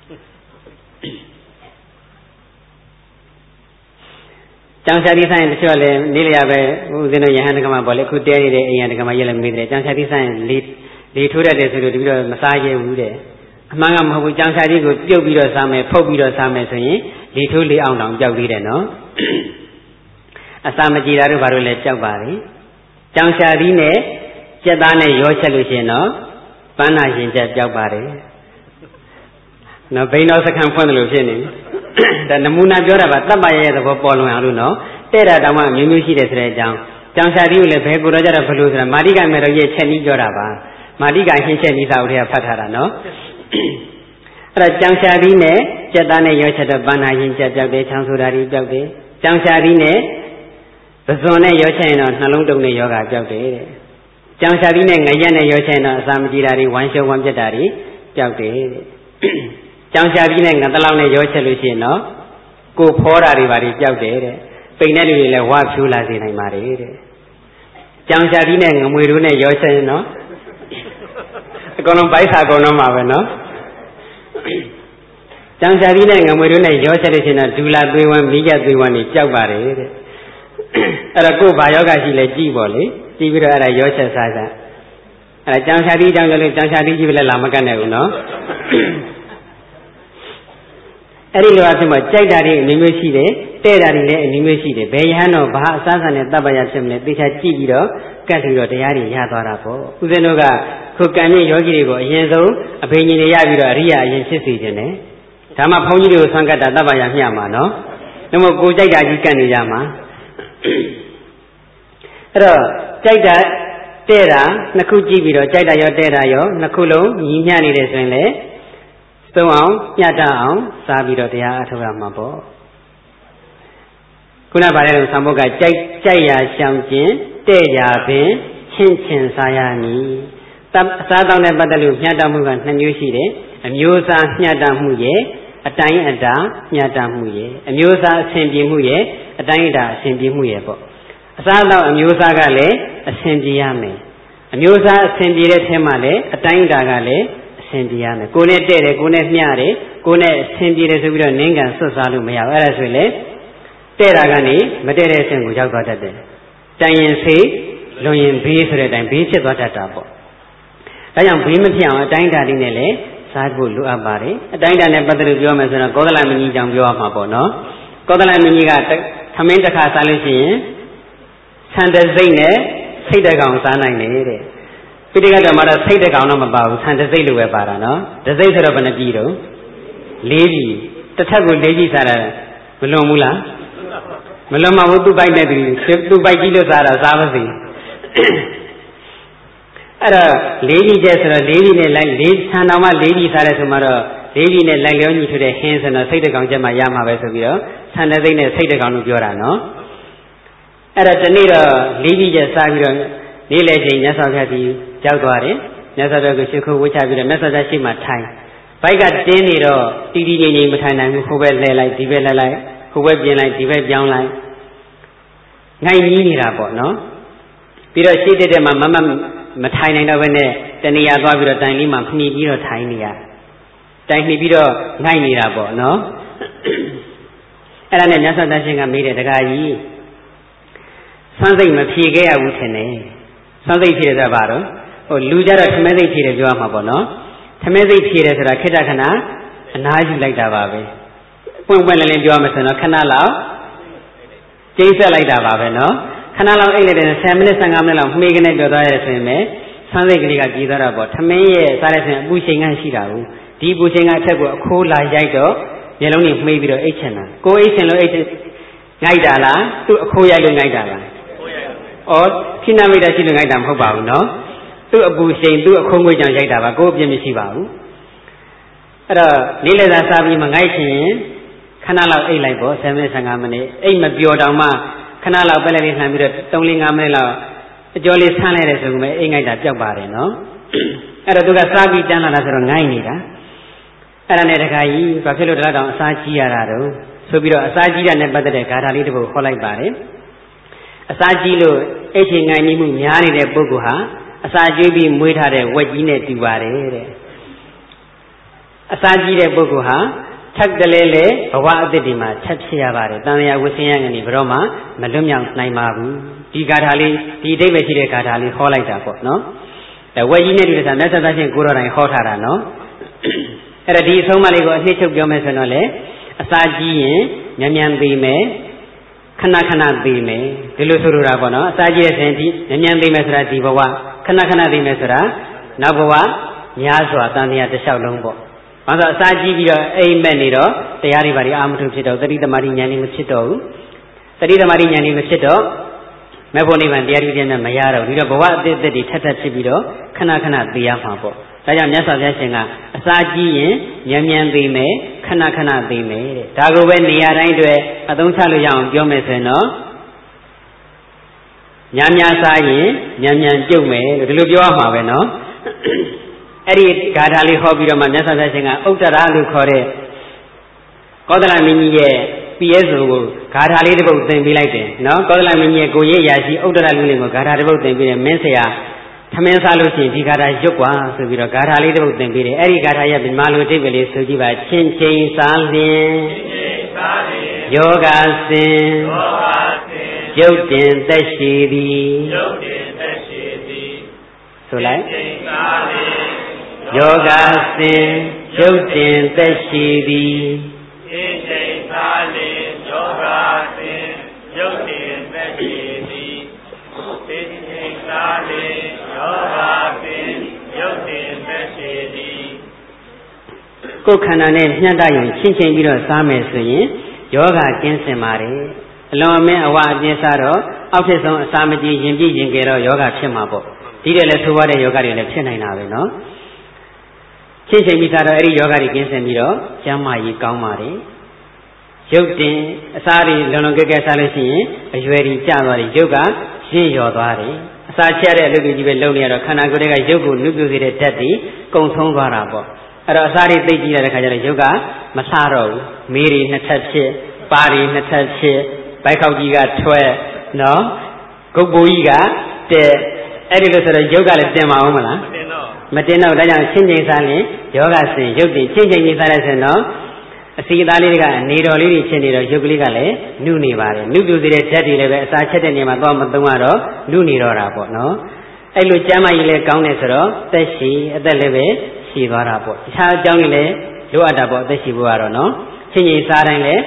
ကြောင်ရှာသီးစားရင်တချို့လည်းနေလျာပဲဦးဇင်းတို့ယဟန်တက္ကမပေါ့လေခုတဲနေတဲ့အိမ်ရတက္ကမရက်လည်းမေးတယ်ကြောင်ရှာသီးစားရင်လေထိုးတတ်တယ်ဆိုလို့တပြီးတော့မစားရဘူးတဲ့အမှန်ကမဟုတ်ဘူးကြောင်ရှာသီးကိုပြုတ်ပြီးတော့စားမယ်ဖုတ်ပြီးတော့စားမယ်ဆိုရင်လေထိုးလေအောင်တောင်ကြောက်သေးတယ်နော်အစာမကြည်တာတို့ဘာလို့လဲကြောက်ပါလေကြောင်ရှာသီးနဲ့ကြက်သားနဲ့ရောချက်လို့ရှိရင်တော့ပန်းနာရင်ချက်ကြောက်ပါတယ်နော်ဘိန်းတော်စခန်းဖွင့်တယ်လို့ဖြစ်နေဒါနမူနာပြောတာပါတပ်ပါရဲ့သဘောပေါ်လွင်အောင်လို့နော်တဲ့တာတောင်မှမျိုးမျိုးရှိတယ်ဆိုတဲ့အကြောင်းကြောင်ရှာသီးကိုလည်းဘယ်ကိုတော့ကြတော့ဘလို့ဆိုတာမာတိကမေတော်ရဲ့ချက်နည်းပြောတာပါမာတိကဟင်းချက်နည်းစာအုပ်ထဲကဖတ်ထားတာနော်အဲ့တော့ကြောင်ရှာသီးနဲ့ကြက်သားနဲ့ရောချက်တော့ပန်းနာရင်ချက်ပြောက်တယ်ချောင်းဆိုတာတွေပြောက်တယ်ကြောင်ရှာသီးနဲ့ပဇွန်နဲ့ရောချက်ရင်တော့နှလုံးတုံနဲ့ယောဂပြောက်တယ်တဲ့ကြောင်ရှာသီးနဲ့ငရက်နဲ့ရောချက်ရင်တော့အစာမကြည်တာတွေဝမ်းရှုံးဝမ်းပြတ်တာတွေပြောက်တယ်တဲ့ကြောင်ရှာသီးနဲ့ငတလောက်နဲ့ရောချက်လို့ရှိရင်တော့ကိုဖောတာတွေပါတွေပြောက်တယ်တဲ့ပိန်တဲ့လူတွေလည်းဝါဖြူလာစေနိုင်ပါတယ်တဲ့ကြောင်ရှာသီးနဲ့ငမွေတို့နဲ့ရောချက်ရင်တော့အကုန်လုံးပိုက်စာအကုန်လုံးပါပဲနော်ကြောင်ရှာသီးနဲ့ငမွေတို့နဲ့ရောချက်လို့ရှိရင်တော့ဒူလာသွေးဝမ်းမိကြသွေးဝမ်းတွေကြောက်ပါတယ်တဲ့အဲ့တော့ကိုယ်ဘာယောဂရှိလဲကြည့်ပေါ့လေကြည့်ပြီးတော့အဲ့ဒါရောချက်စားစားအဲ့ဒါကြောင်ရှာသီးကြောင့်လည်းကြောင်ရှာသီးကြည့်ပြလဲလာမကတ်နိုင်ဘူးနော်အဲ့ဒီလိုအဖြစ်မှာကြိုက်တာတွေအမျိုးမျိုးရှိတယ်တဲ့တာတွေလည်းအမျိုးမျိုးရှိတယ်ဘယ်ယဟန်တော့ဘာအစားအစာနဲ့တပ်ပရဖြစ်မလဲသေချာကြည့်ပြီးတော့ကတ်ပြီးတော့တရားတွေရသွားတာပေါ့ဦးဇင်းတို့ကခုကံမြင့်ယောဂီတွေကိုအရင်ဆုံးအဘိညာဉ်တွေရပြီးတော့အရိယာအရင်ဖြစ်စီခြင်းနဲ့ဒါမှဘုန်းကြီးတွေကိုဆွမ်းကတ်တာတပ်ပရမျှမှာနော်ဒါမှမဟုတ်ကိုကြိုက်တာကြီးကတ်နေကြမှာအဲ့တော့ကြိုက်တာတဲ့တာနှစ်ခုကြည့်ပြီးတော့ကြိုက်တာရောတဲ့တာရောနှစ်ခုလုံးညီမျှနေတယ်ဆိုရင်လည်းသုံးအောင်ညှတအောင်စားပြီးတော့တရားအထုတ်ရမှာပေါ့ခုနကပါတယ်လို့သံဃာကကြိုက်ရာရှောင်ခြင်းတဲ့ရာပင်ချင်းစားရမည်အစားတောင်းတဲ့ပတ်သက်လို့ညှတမှုက2မျိုးရှိတယ်အမျိုးအစားညှတမှုရဲ့အတိုင်းအတာညှတမှုရဲ့အမျိုးအစားအဆင်ပြေမှုရဲ့အတိုင်းအတာအဆင်ပြေမှုရဲ့ပေါ့အစားတောင်းအမျိုးအစားကလည်းအဆင်ပြေရမယ်အမျိုးအစားအဆင်ပြေတဲ့ထဲမှာလည်းအတိုင်းအတာကလည်းအဆင်ပြေရမယ်ကိုယ်နဲ့တဲ့တယ်ကိုယ်နဲ့မျှတယ်ကိုယ်နဲ့အဆင်ပြေတယ်ဆိုပြီးတော့နင်းကန်ဆွတ်စားလို့မရဘူးအဲ့ဒါဆိုရင်လေတဲ့တာကနေမတဲ့တဲ့အဆင့်ကိုရောက်သွားတတ်တယ်တိုင်ရင်ဆေးလွန်ရင်ဘေးဆိုတဲ့အတိုင်းဘေးဖြစ်သွားတတ်တာပေါ့ဒါကြောင့်ဘေးမဖြစ်အောင်အတိုင်းအတာလေးနဲ့လည်းစားဖို့လိုအပ်ပါတယ်အတိုင်းအတာနဲ့ပတ်သက်လို့ပြောမယ်ဆိုတော့ကောသလမင်းကြီးကြောင့်ပြောရမှာပေါ့နော်ကောသလမင်းကြီးကသမင်းတစ်ခါစားလို့ရှိရင်ဆန်တစိမ့်နဲ့စိတ်တကောင်စားနိုင်တယ်တဲ့ပိဋကဓမ္မတော့စိတ်တကောင်တော့မပါဘူးဆန်တစိမ့်လိုပဲပါတာနော်တစိမ့်ဆိုတော့ဘယ်နှပြည်တော့4ပြည်တစ်ထပ်ကို4ပြည်စားတာမလွန်ဘူးလားမလွန်မဘူးသူ့ပိုက်နဲ့သူ့ပိုက်ကြီးလို့စားတာစားပါစေအဲ့တော့4ပြည်ကျဲဆိုတော့4ပြည်နဲ့လိုက်4ဆန်တော်မှ4ပြည်စားတယ်ဆိုမှတော့4ပြည်နဲ့လိုက်လျောညီထွေတဲ့ဟင်းဆိုတော့စိတ်တကောင်ကျက်မှရမှာပဲဆိုပြီးတော့ဆန်တစိမ့်နဲ့စိတ်တကောင်လို့ပြောတာနော်အဲ့တော့ဒီနေ့တော့4ပြည်ကျက်စားပြီးတော့နေ့လည်ချိန်မြတ်စွာဘုရားကြီးရောက်သွားတယ်မြတ်စွာဘုရားကိုရှ िख ိုးဝှချပြီးတော့မြတ်စွာဘုရားရှိမှထိုင်ဘိုက်ကတင်းနေတော့တီးတီးငိမ့်ငိမ့်မထိုင်နိုင်ဘူးဟိုဘက်လှည့်လိုက်ဒီဘက်လှည့်လိုက်ဟိုဘက်ပြင်လိုက်ဒီဘက်ပြောင်းလိုက်ငိုင်ကြီးနေတာပေါ့နော်ပြီးတော့ရှေ့တက်မှာမထိုင်နိုင်တော့ဘဲနဲ့တဏှာသွားပြီးတော့တိုင်လေးမှာနှီးပြီးတော့ထိုင်နေရတိုင်နှီးပြီးတော့ငိုင်နေတာပေါ့နော်အဲ့ဒါနဲ့မြတ်စွာဘုရားရှင်ကမေးတယ်တခါကြီးဆန်းစိတ်မဖြေခဲ့ရဘူးထင်တယ်ဆန်းစိတ်ဖြေတယ်ဆိုတာဘာတော့ဟိုလူကြတော့ထမင်းစိတ်ဖြေတယ်ပြောရမှာပေါ့နော် Tamezi Peter Kitakana, and I like that baby. When I enjoy myself, Canala, Jason like that baby, no? Canala, 7 minutes and I'm making it to the Sunday Griga Gidara about Tame, Saras, Bushing and Shirau, deep bushing I take a cool like Jaito, Yellow maybe the Hna. Go Naidala to a Koyalu Naidala. Or Kinamida Shilunaidam Hobau, no? To a bushing, to a Kongo Jaitava, go Jimishibau. Lila Sabi Mangaishi, Canala A Libo, 7 minutes and Amane, Aim of Biodama, Canala Belly Hamid, Tongling Amela. Jolly Salas who may Ingada Jabari, no? Araduga Sabi Dana Nazarongainida. Aranetakai, Papilo Radon Sachi Arado, Subiro Asaji and Badre Caralibo Holai Bari. Asajilo, Eting Animu Yari de Boguha, Asaji Muitare, Wajine Divare. Asaji de Boguha, Tak the Lele, Awa de Dima, Chapsiavare, Dania Wisiang and Ibroma, Malumyang Naimabu. Digatali, the David Gatali, Holaita, no? The way you need is another Guru and Hotara, no? At a D. Somaligo, Hitch of Gomesanole, Asaji, Namian Bime, Kanakana Bime, the Lusuru Rabono, Asaji Senti, Namian Bimesra Diva, Kanakana Bimesra, Naboa, Nyazwa, Tania, the Shaolombo. Mother Saji, Amen, the Yaribari Amtu Chito, the Rita Marinian Chito, the Rita Marinian Chito. Maboni and Diarian Mayara, we don't go out the Tata Chibido, Kanakana, the Yamapo. Sayam Yasa Yasinga, Asaji, Yamian Bime, Kanakana Bime, Tago when Niara, I don't tell you, Jomeseno Yamya Sayi, Yamyan Jume, Lubioama, no? Eddie Gadali Hobby of Manasa Yasinga, Utaralu Kore, Kodala Mini. Piezo, Karali about them be like it. No, Kola Minia Goye, Yashi, Odaralu, Karali about them be a Mensia, Tamensalusi, Digara Jokwa, so we are Karali about them be Eri Garaya, Malu Tivoli, so give a chin chain salvin, Yoga sin, Jotin, Tashidi, so like Yoga sin, Jotin, Tashidi. Kokana Nanda, Chinchin Biro Same, Yoga Kinsemari, Lome Awa Jesaro, Office on Samaji, Jimji, Jingero, Yoga Chimabo. Did a little what a yoga in a Chinina, no? Chinchin Bisaro, Yoga Kinsemiro, Jamai Kaumari. Jotin, Sari, Lonoga Salasi, a very Javari Yoga, Shin Yodari. Sachare, Lugi, Lonia, Kanagurega, Yogu, Nubu, Tati, Gongtong Varabo. Rosari Biji Yoga, Masaro, Miri Natachi, Bari Natachi, Baikogiga Twe, no, Gobuiga, the editor of Yoga Dema Omala, Matino, Dayan, changing Sally, Yoga Sin, Yogi, changing Sally, no, Sidaliga, Nido Lili Cheniro, Yoguligale, Nunivare, Nubu Teddy, Sachet, Tomorrow, Nunirora, no. I look Jama Ile Gaunesero, Teshi, at the leve. Shivarapo. Changle, Luadabo, the Shibuaro, no? Chini Sarangle,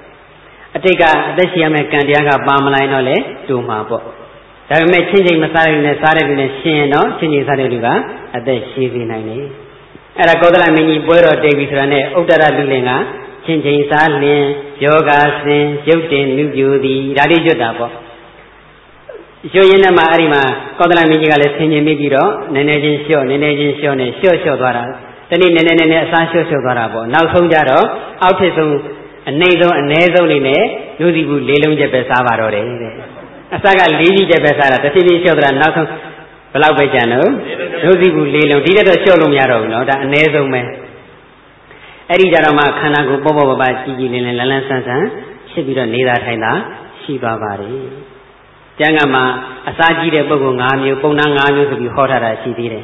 Ateka, the Shiame Candiaga, Bamalinole, Dumapo. There may changing Masari in a Saturday Shino, Chini Sariga, at the Shivi Nine. At a Goda Mini Buero Davis Rane, Udara Lulinga, changing Sarlin, Yoga Sin, Jotin, Nubu, the Radijodabo. Joyena Marima, Kodala Mijigal, Senior Migiro, Nenejin Show, Show Dora, the Nene Sancho Shogarabo, now Sojaro, Autism, a nasal in a, Nuzibu, Lelum Jepesavaro. Asaga Lili Jepesara, the TV children, now some Palabajano, Nuzibu Lelum, did a show Yaro, no, that nasal man. Erijarama, Kanago, Bobo, Baji, and Lalansan, should be the Nida Taina, Shiba Bari. Jangama, Asaji de Bogungam, Bonangam to be hotter as she did.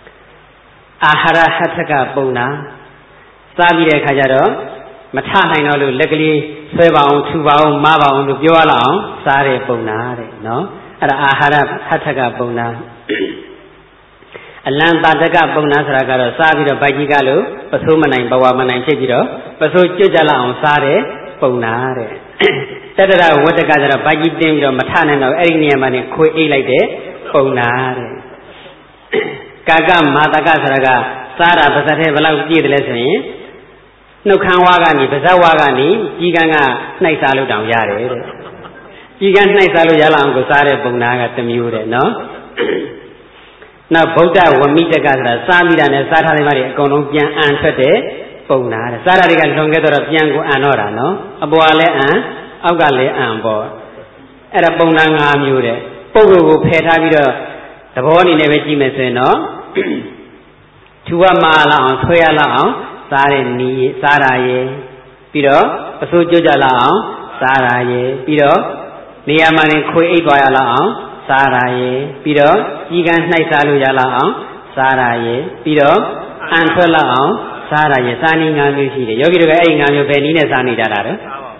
Ahara Hataka Bona, Sabi de Kajaro, Matana, luckily, Seba, Tuba, Maba on the Biola, Sare Bonare, no? Ahara Hataka Bona. အလံတာတကပုံနာဆိုတာကတော့စားပြီးတော့ဗိုက်ကြီးကလို့ပစိုးမနိုင်ဘဝမနိုင်ဖြစ်ပြီးတော့ပစိုးကျွတ်ကြလောက်အောင်စားတယ်ပုံနာတဲ့တတရဝတ္တကဆိုတော့ဗိုက်ကြီးတင်းပြီးတော့မထနိုင်တော့အဲ့ဒီနေရာမှာနေခွေအိတ်လိုက်တယ်ပုံနာတဲ့ကာကမာတကဆိုတာကစားတာပါဇက်ထဲဘယ်လောက်ကြည့်တယ်လဲဆိုရင်နှုတ်ခမ်းဝါးကနေပါဇက်ဝါးကနေကြီးကန်းကနှိုက်စားလို့တောင်ရတယ်တဲ့ကြီးကန်းနှိုက်စားလို့ရလောက်အောင်ကိုစားတဲ့ပုံနာကတစ်မျိုးတဲ့နော်နောက်ဗုဒ္ဓဝမိတကဆိုတာစားမိတာနဲ့စားထားတဲ့မတွေအကုန်လုံးပြန်အံထွက်တဲ့ပုံနာတဲ့စားတာတွေကလွန်ခဲ့တော့ပြန်ကိုအံတော့တာနော်အပေါ်ကလည်းအံအောက်ကလည်းအံပေါ့အဲ့ဒါပုံနာ၅မျိုးတဲ့ပုဂ္ဂိုလ်ကိုဖယ်ထားပြီးတော့သဘောအနေနဲ့ပဲကြည့်မယ်ဆိုရင်တော့ထူဝမာလောက်အောင်ဆွဲရလောက်အောင်စားတဲ့နီးစားတာရယ်ပြီးတော့အစိုးကြွကြလောက်အောင်စားတာရယ်ပြီးတော့နေရာမှာနေခွေအိတ်သွားရလောက်အောင်စားတာရယ်ပြီးတော့ကြီးကန်းနှိုက်စားလို့ရလောက်အောင်စားတာရယ်ပြီးတော့အံထွက်လောက်အောင်စားတာရယ်စားနည်း၅မျိုးရှိတယ်ယောဂီတို့ကအဲ့ဒီ၅မျိုးဘယ်နည်းနဲ့စားနေကြတာလဲ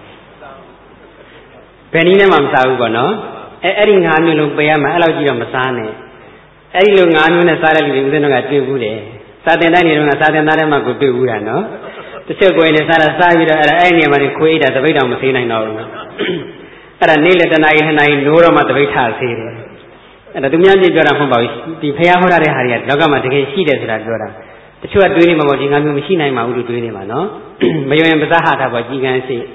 ဘယ်နည်းနဲ့မှမစားဘူးပေါ့နော်အဲ့ဒီ၅မျိုးလုံးပေးရမှာအဲ့လောက်ကြီးတော့မစားနဲ့အဲ့ဒီလို၅မျိုးနဲ့စားတဲ့လူတွေဦးဇင်းတို့ကတွေ့ဘူးတယ်စာသင်တိုင်းနေတော့ကစာသင်သားထဲမှာကိုတွေ့ဘူးတာနော်တစ်ချက်ကိုယ်နဲ့စားတာစားပြီးတော့အဲ့နေရာမှာခွေးအိတ်တာတပိတ်တောင်မသေးနိုင်တော့ဘူးအဲ့ဒါနေ့လက်တနာရီနှစ်နာရီနိုးတော့မှတပိတ်ထဆေးတယ်အဲ့ဒါသူများကြီးပြောတာမဟုတ်ပါဘူးဒီဖះဟောတာတဲ့ဟာတွေကလောကမှာတကယ်ရှိတယ်ဆိုတာပြောတာတချို့ကတွေးနေမှာပေါ့ဒီ၅မျိုးမရှိနိုင်ပါဘူးလို့တွေးနေမှာနော်မယုံရင်ပဇာဟတာပေါ့ကြီးကန်းရှိ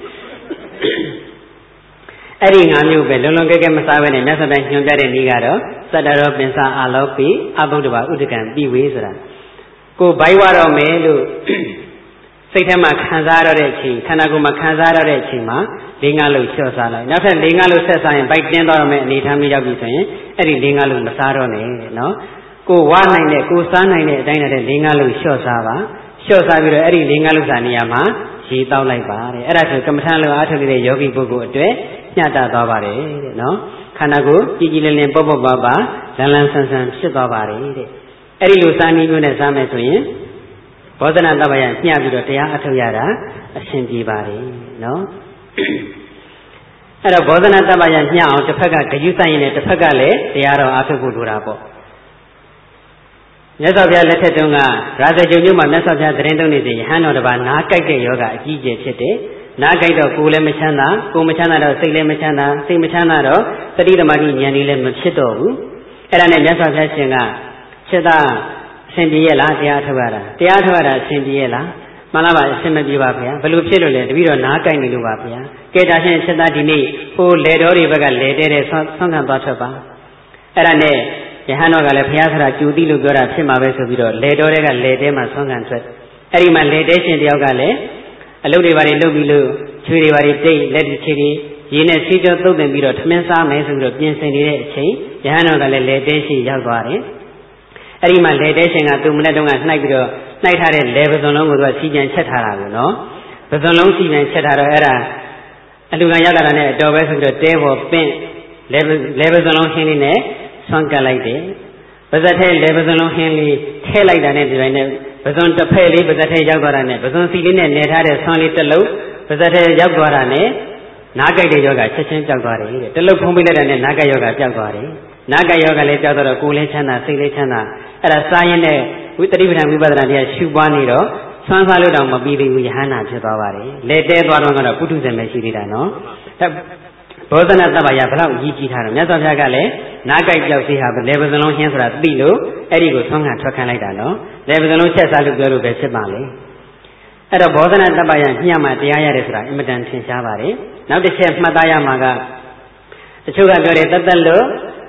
အဲ့ဒီ၅မျိုးပဲလုံးလုံးကဲကဲမစားဘဲနဲ့မြတ်စွာဘုရားညွှန်ပြတဲ့နည်းကတော့သတ္တရောပင်စာအာလောပိအဘုဒ္ဓဘာဥဒကံပြီးဝေးဆိုတာကိုဘိုက်ဝါတော့မယ်လို့စိတ်ထဲမှာခံစားရတဲ့အချိန်ခန္ဓာကိုယ်မှာခံစားရတဲ့အချိန်မှာ၄၅လို့လျှော့စားလိုက်နောက်ထပ်၄၅လို့ဆက်စားရင်ဘိုက်တင်းသွားရမယ်အနေထားမျိုးရောက်ပြီဆိုရင်အဲ့ဒီ၄၅လို့မစားတော့နဲ့နော်ကိုဝါနိုင်တဲ့ကိုစားနိုင်တဲ့အတိုင်းနဲ့၄၅လို့လျှော့စားပါလျှော့စားပြီးတော့အဲ့ဒီ၄၅လို့စားနေရာမှာရေတောက်လိုက်ပါတဲ့အဲ့ဒါဆိုကမ္မထာလိုအားထုတ်နေတဲ့ယောဂီပုဂ္ဂိုလ်အတွက်ညှတသွားပါတယ်တဲ့နော်ခန္ဓာကိုယ်ကြည်ကြည်လင်လင်ပေါ့ပေါ့ပါပါလန်းလန်းဆန်းဆန်းဖြစ်သွားပါတယ်တဲ့အဲ့ဒီလိုစားနည်းမျိုးနဲ့စားမယ်ဆိုရင်ဘောဓနာတပ္ပယညှပြီးတော့တရားအထုတ်ရတာအဆင်ပြေပါတယ်နော်အဲ့တော့ဘောဓနာတပ္ပယညှအောင်တစ်ဖက်ကဂယုစိုက်ရင်လည်းတစ်ဖက်ကလည်းတရားတော်အထုတ်ဖို့လိုတာပေါ့မြတ်စွာဘုရားလက်ထက်တုန်းကရာဇဂုံမြို့မှာမြတ်စွာဘုရားသတင်းသုံးနေစဉ်ယဟန်တော်တစ်ပါးနားကြိုက်တဲ့ယောဂအကြီးအကျယ်ဖြစ်တယ်နားကြိုက်တော့ကိုယ်လည်းမချမ်းသာကိုယ်မချမ်းသာတော့စိတ်လည်းမချမ်းသာစိတ်မချမ်းသာတော့သတိဓမ္မတိဉာဏ်ကြီးလည်းမဖြစ်တော့ဘူးအဲ့ဒါနဲ့မြတ်စွာဘုရားရှင်ကချက်သားအရှင်ပြေရဲ့လားတရားထုတ်ရတာတရားထုတ်ရတာအရှင်ပြေရဲ့လားမှန်လားပါအရှင်မပြေပါဗျာဘယ်လိုဖြစ်လို့လဲတပည့်တော်နားကြိုက်နေလို့ပါဗျာကဲဒါရှင်ချက်သားဒီနေ့ဟိုလေတော်တွေဘက်ကလေတဲတဲ့ဆွမ်းခံသွားထွက်ပါအဲ့ဒါနဲ့ယဟန်တော်ကလည်းဘုရားဆရာကျူတိလို့ပြောတာဖြစ်မှာပဲဆိုပြီးတော့လေတော်တွေကလေတဲမှာဆွမ်းခံထွက်အဲ့ဒီမှာလေတဲရှင်တယောက်ကလည်းအလုပ်တွေဘာတွေလုပ်ပြီးလို့ချွေတွေဘာတွေတိတ်လက်တွေခြေတွေရေနဲ့ဆေးကြောသုတ်တင်ပြီးတော့ထမင်းစားမယ်ဆိုပြီးတော့ပြင်ဆင်နေတဲ့အချိန်ယဟန်တော်ကလည်းလေတဲရှိရောက်သွားတယ်အဲ့ဒီမှာလေတဲရှင်ကသူ့မနဲ့တုန်းကနှိုက်ပြီးတော့နှိုက်ထားတဲ့လေပဇွန်လုံးကိုသူကစီပြန်ချက်ထားတာကိုနော်ပဇွန်လုံးစီပြန်ချက်ထားတော့အဲ့ဒါအလူကရောက်လာတာနဲ့အတော်ပဲဆိုပြီးတော့တဲပေါ်ပင့်လေပဇွန်လုံးဟင်းလေးနဲ့ဆွမ်းကပ်လိုက်တယ်ပါဇက်ထဲလေပဇွန်လုံးဟင်းလေးထဲလိုက်တာနဲ့ဒီပိုင်းနဲ့ပဇွန်တစ်ဖက်လေးပါဇက်ထဲရောက်သွားတာနဲ့ပဇွန်စီလေးနဲ့နေထားတဲ့ဆွမ်းလေးတစ်လုံးပါဇက်ထဲရောက်သွားတာနဲ့နားကြိုက်တဲ့ယောဂချက်ချင်းကြောက်သွားတယ်တဲ့တစ်လုံးဖုံးပေးလိုက်တာနဲ့နားကြိုက်ယောဂကြောက်သွားတယ်နားကြိုက်ယောဂလည်းကြောက်တော့ကိုယ်လည်းချမ်းသာစိတ်လည်းချမ်းသာအဲ့ဒါစားရင်နဲ့ဝိတ္တိပဋ္ဌာန်ဝိပဿနာတရားရှုပွားနေတော့ဆွမ်းစားလို့တော့မပြီးသေးဘူးယဟန္တာဖြစ်သွားပါတယ်လေတဲသွားတော့ကတော့ပုထုဇဉ်ပဲရှိသေးတာနော်ဘောဓနာတပ္ပယဘယ်လောက်အကြီးကြီးထားတော့မြတ်စွာဘုရားကလည်းနားကြိုက်ကြောက်စီဟာလေပဇလုံးဟင်းဆိုတာသိလို့အဲ့ဒီကိုဆွမ်းခံထွက်ခံလိုက်တာနော်လေပဇလုံးချက်စားလို့ပြောလို့ပဲဖြစ်ပါလေအဲ့တော့ဘောဓနာတပ္ပယညမှတရားရတယ်ဆိုတာအင်မတန်ထင်ရှားပါတယ်နောက်တစ်ချက်မှတ်သားရမှာကတချို့ကပြောတယ်တသက်လို့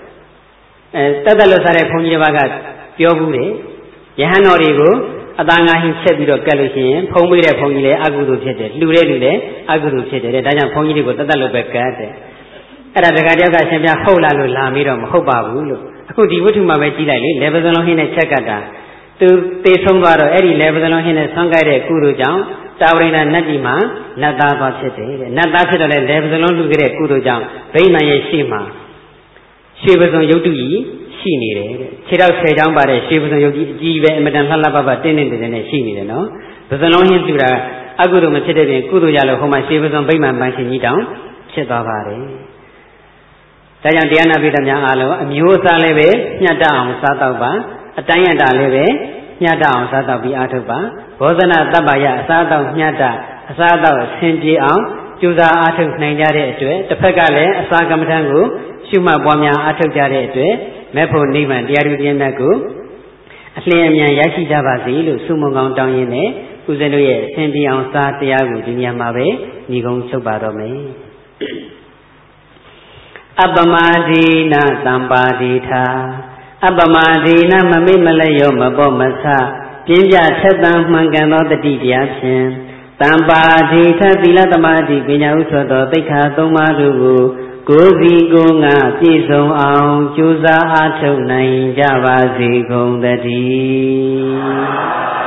စားတဲ့ဘုန်းကြီးတစ်ပါးကပြောဘူးတယ်ယဟန်တော်တွေကိုအသားငါဟင်းချက်ပြီးတော့ကတ်လို့ရှိရင်ဖုံးပေးတဲ့ဘုန်းကြီးလည်းအကုသိုလ်ဖြစ်တယ်လှူတဲ့လူလည်းအကုသိုလ်ဖြစ်တယ်ဒါကြောင့်ဘုန်းကြီးတွေကိုတသက်လို့ပဲကတ်တယ်အဲ့ဒါတခါတယောက်ကရှင်ပြဟုတ်လားလို့လာပြီးတော့မဟုတ်ပါဘူးလို့အခုဒီဝိထုမှာပဲကြည့်လိုက်လေလေပဇလုံးဟင်းနဲ့ချက်ကတ်တာသူသေဆုံးသွားတော့အဲ့ဒီလေပဇလုံးဟင်းနဲ့ဆွမ်းကြိုက်တဲ့ကုသိုလ်ကြောင့်တာဝရိဏနတ်ကြီးမှာနတ်သားသွားဖြစ်တယ်တဲ့နတ်သားဖြစ်တော့လေလေပဇလုံးလှူခဲ့တဲ့ကုသိုလ်ကြောင့်ဗိမာန်ရဲ့ရှေ့မှာရွှေပဇွန်ရုပ်တုကြီးရှိနေတယ်တဲ့ခြေထောက်10ချောင်းပါတဲ့ရွှေပဇွန်ရုပ်ကြီးအကြီးပဲအမတန်လှလှပပတင်းတင်းတင်းနဲ့ရှိနေတယ်နော်ပဇွန်လုံးဟင်းလှူတာအကုသိုလ်မဖြစ်တဲ့ပြင်ကုသိုလ်ရလို့ဟိုမှာရွှေပဇွန်ဗိမာန်ပန်းရှင်ကြီးတောင်ဖြစ်သွားပါတယ်ဒါကြောင့်တရားနာပိဋကများအားလုံးအမျိုးအစားလည်းပဲညှတ်တအောင်စားတော့ပါအတိုင်းအတာလေးပဲမျှတအောင်စားတော့ပြီးအားထုတ်ပါဘောဇနာတပ္ပယအစားတော့မျှတအစားတော့ဆင်ပြေအောင်ကြိုးစားအားထုတ်နိုင်ကြတဲ့အတွက်တစ်ဖက်ကလည်းအစာကမ္မထံကိုရှုမှတ်ပွားများအားထုတ်ကြတဲ့အတွက်မဲ့ဖို့နိဗ္ဗာန်တရားသူတရားမြတ်ကိုအလင်းအမြန်ရရှိကြပါစေလို့ဆုမွန်ကောင်းတောင်းရင်းနဲ့ဦးဇင်းတို့ရဲ့အစဉ်ပြေအောင်စားတရားကိုဒီညမှာပဲညီကုန်းချုပ်ပါတော့မယ်အပမဒိနသံပါတိထာအပမဒိနမမိမလျောမပေါ့မဆပြင်းပြထက်သန်မှန်ကန်သောတတိတရားဖြင့်တံပါတိထသီလသမာဓိပညာဥသောသောသိက္ခာ၃ပါးတို့ကိုကိုယ်စီကိုယ်ငါပြည့်စုံအောင်ကြိုးစားအားထုတ်နိုင်ကြပါစေကုန်သတည်း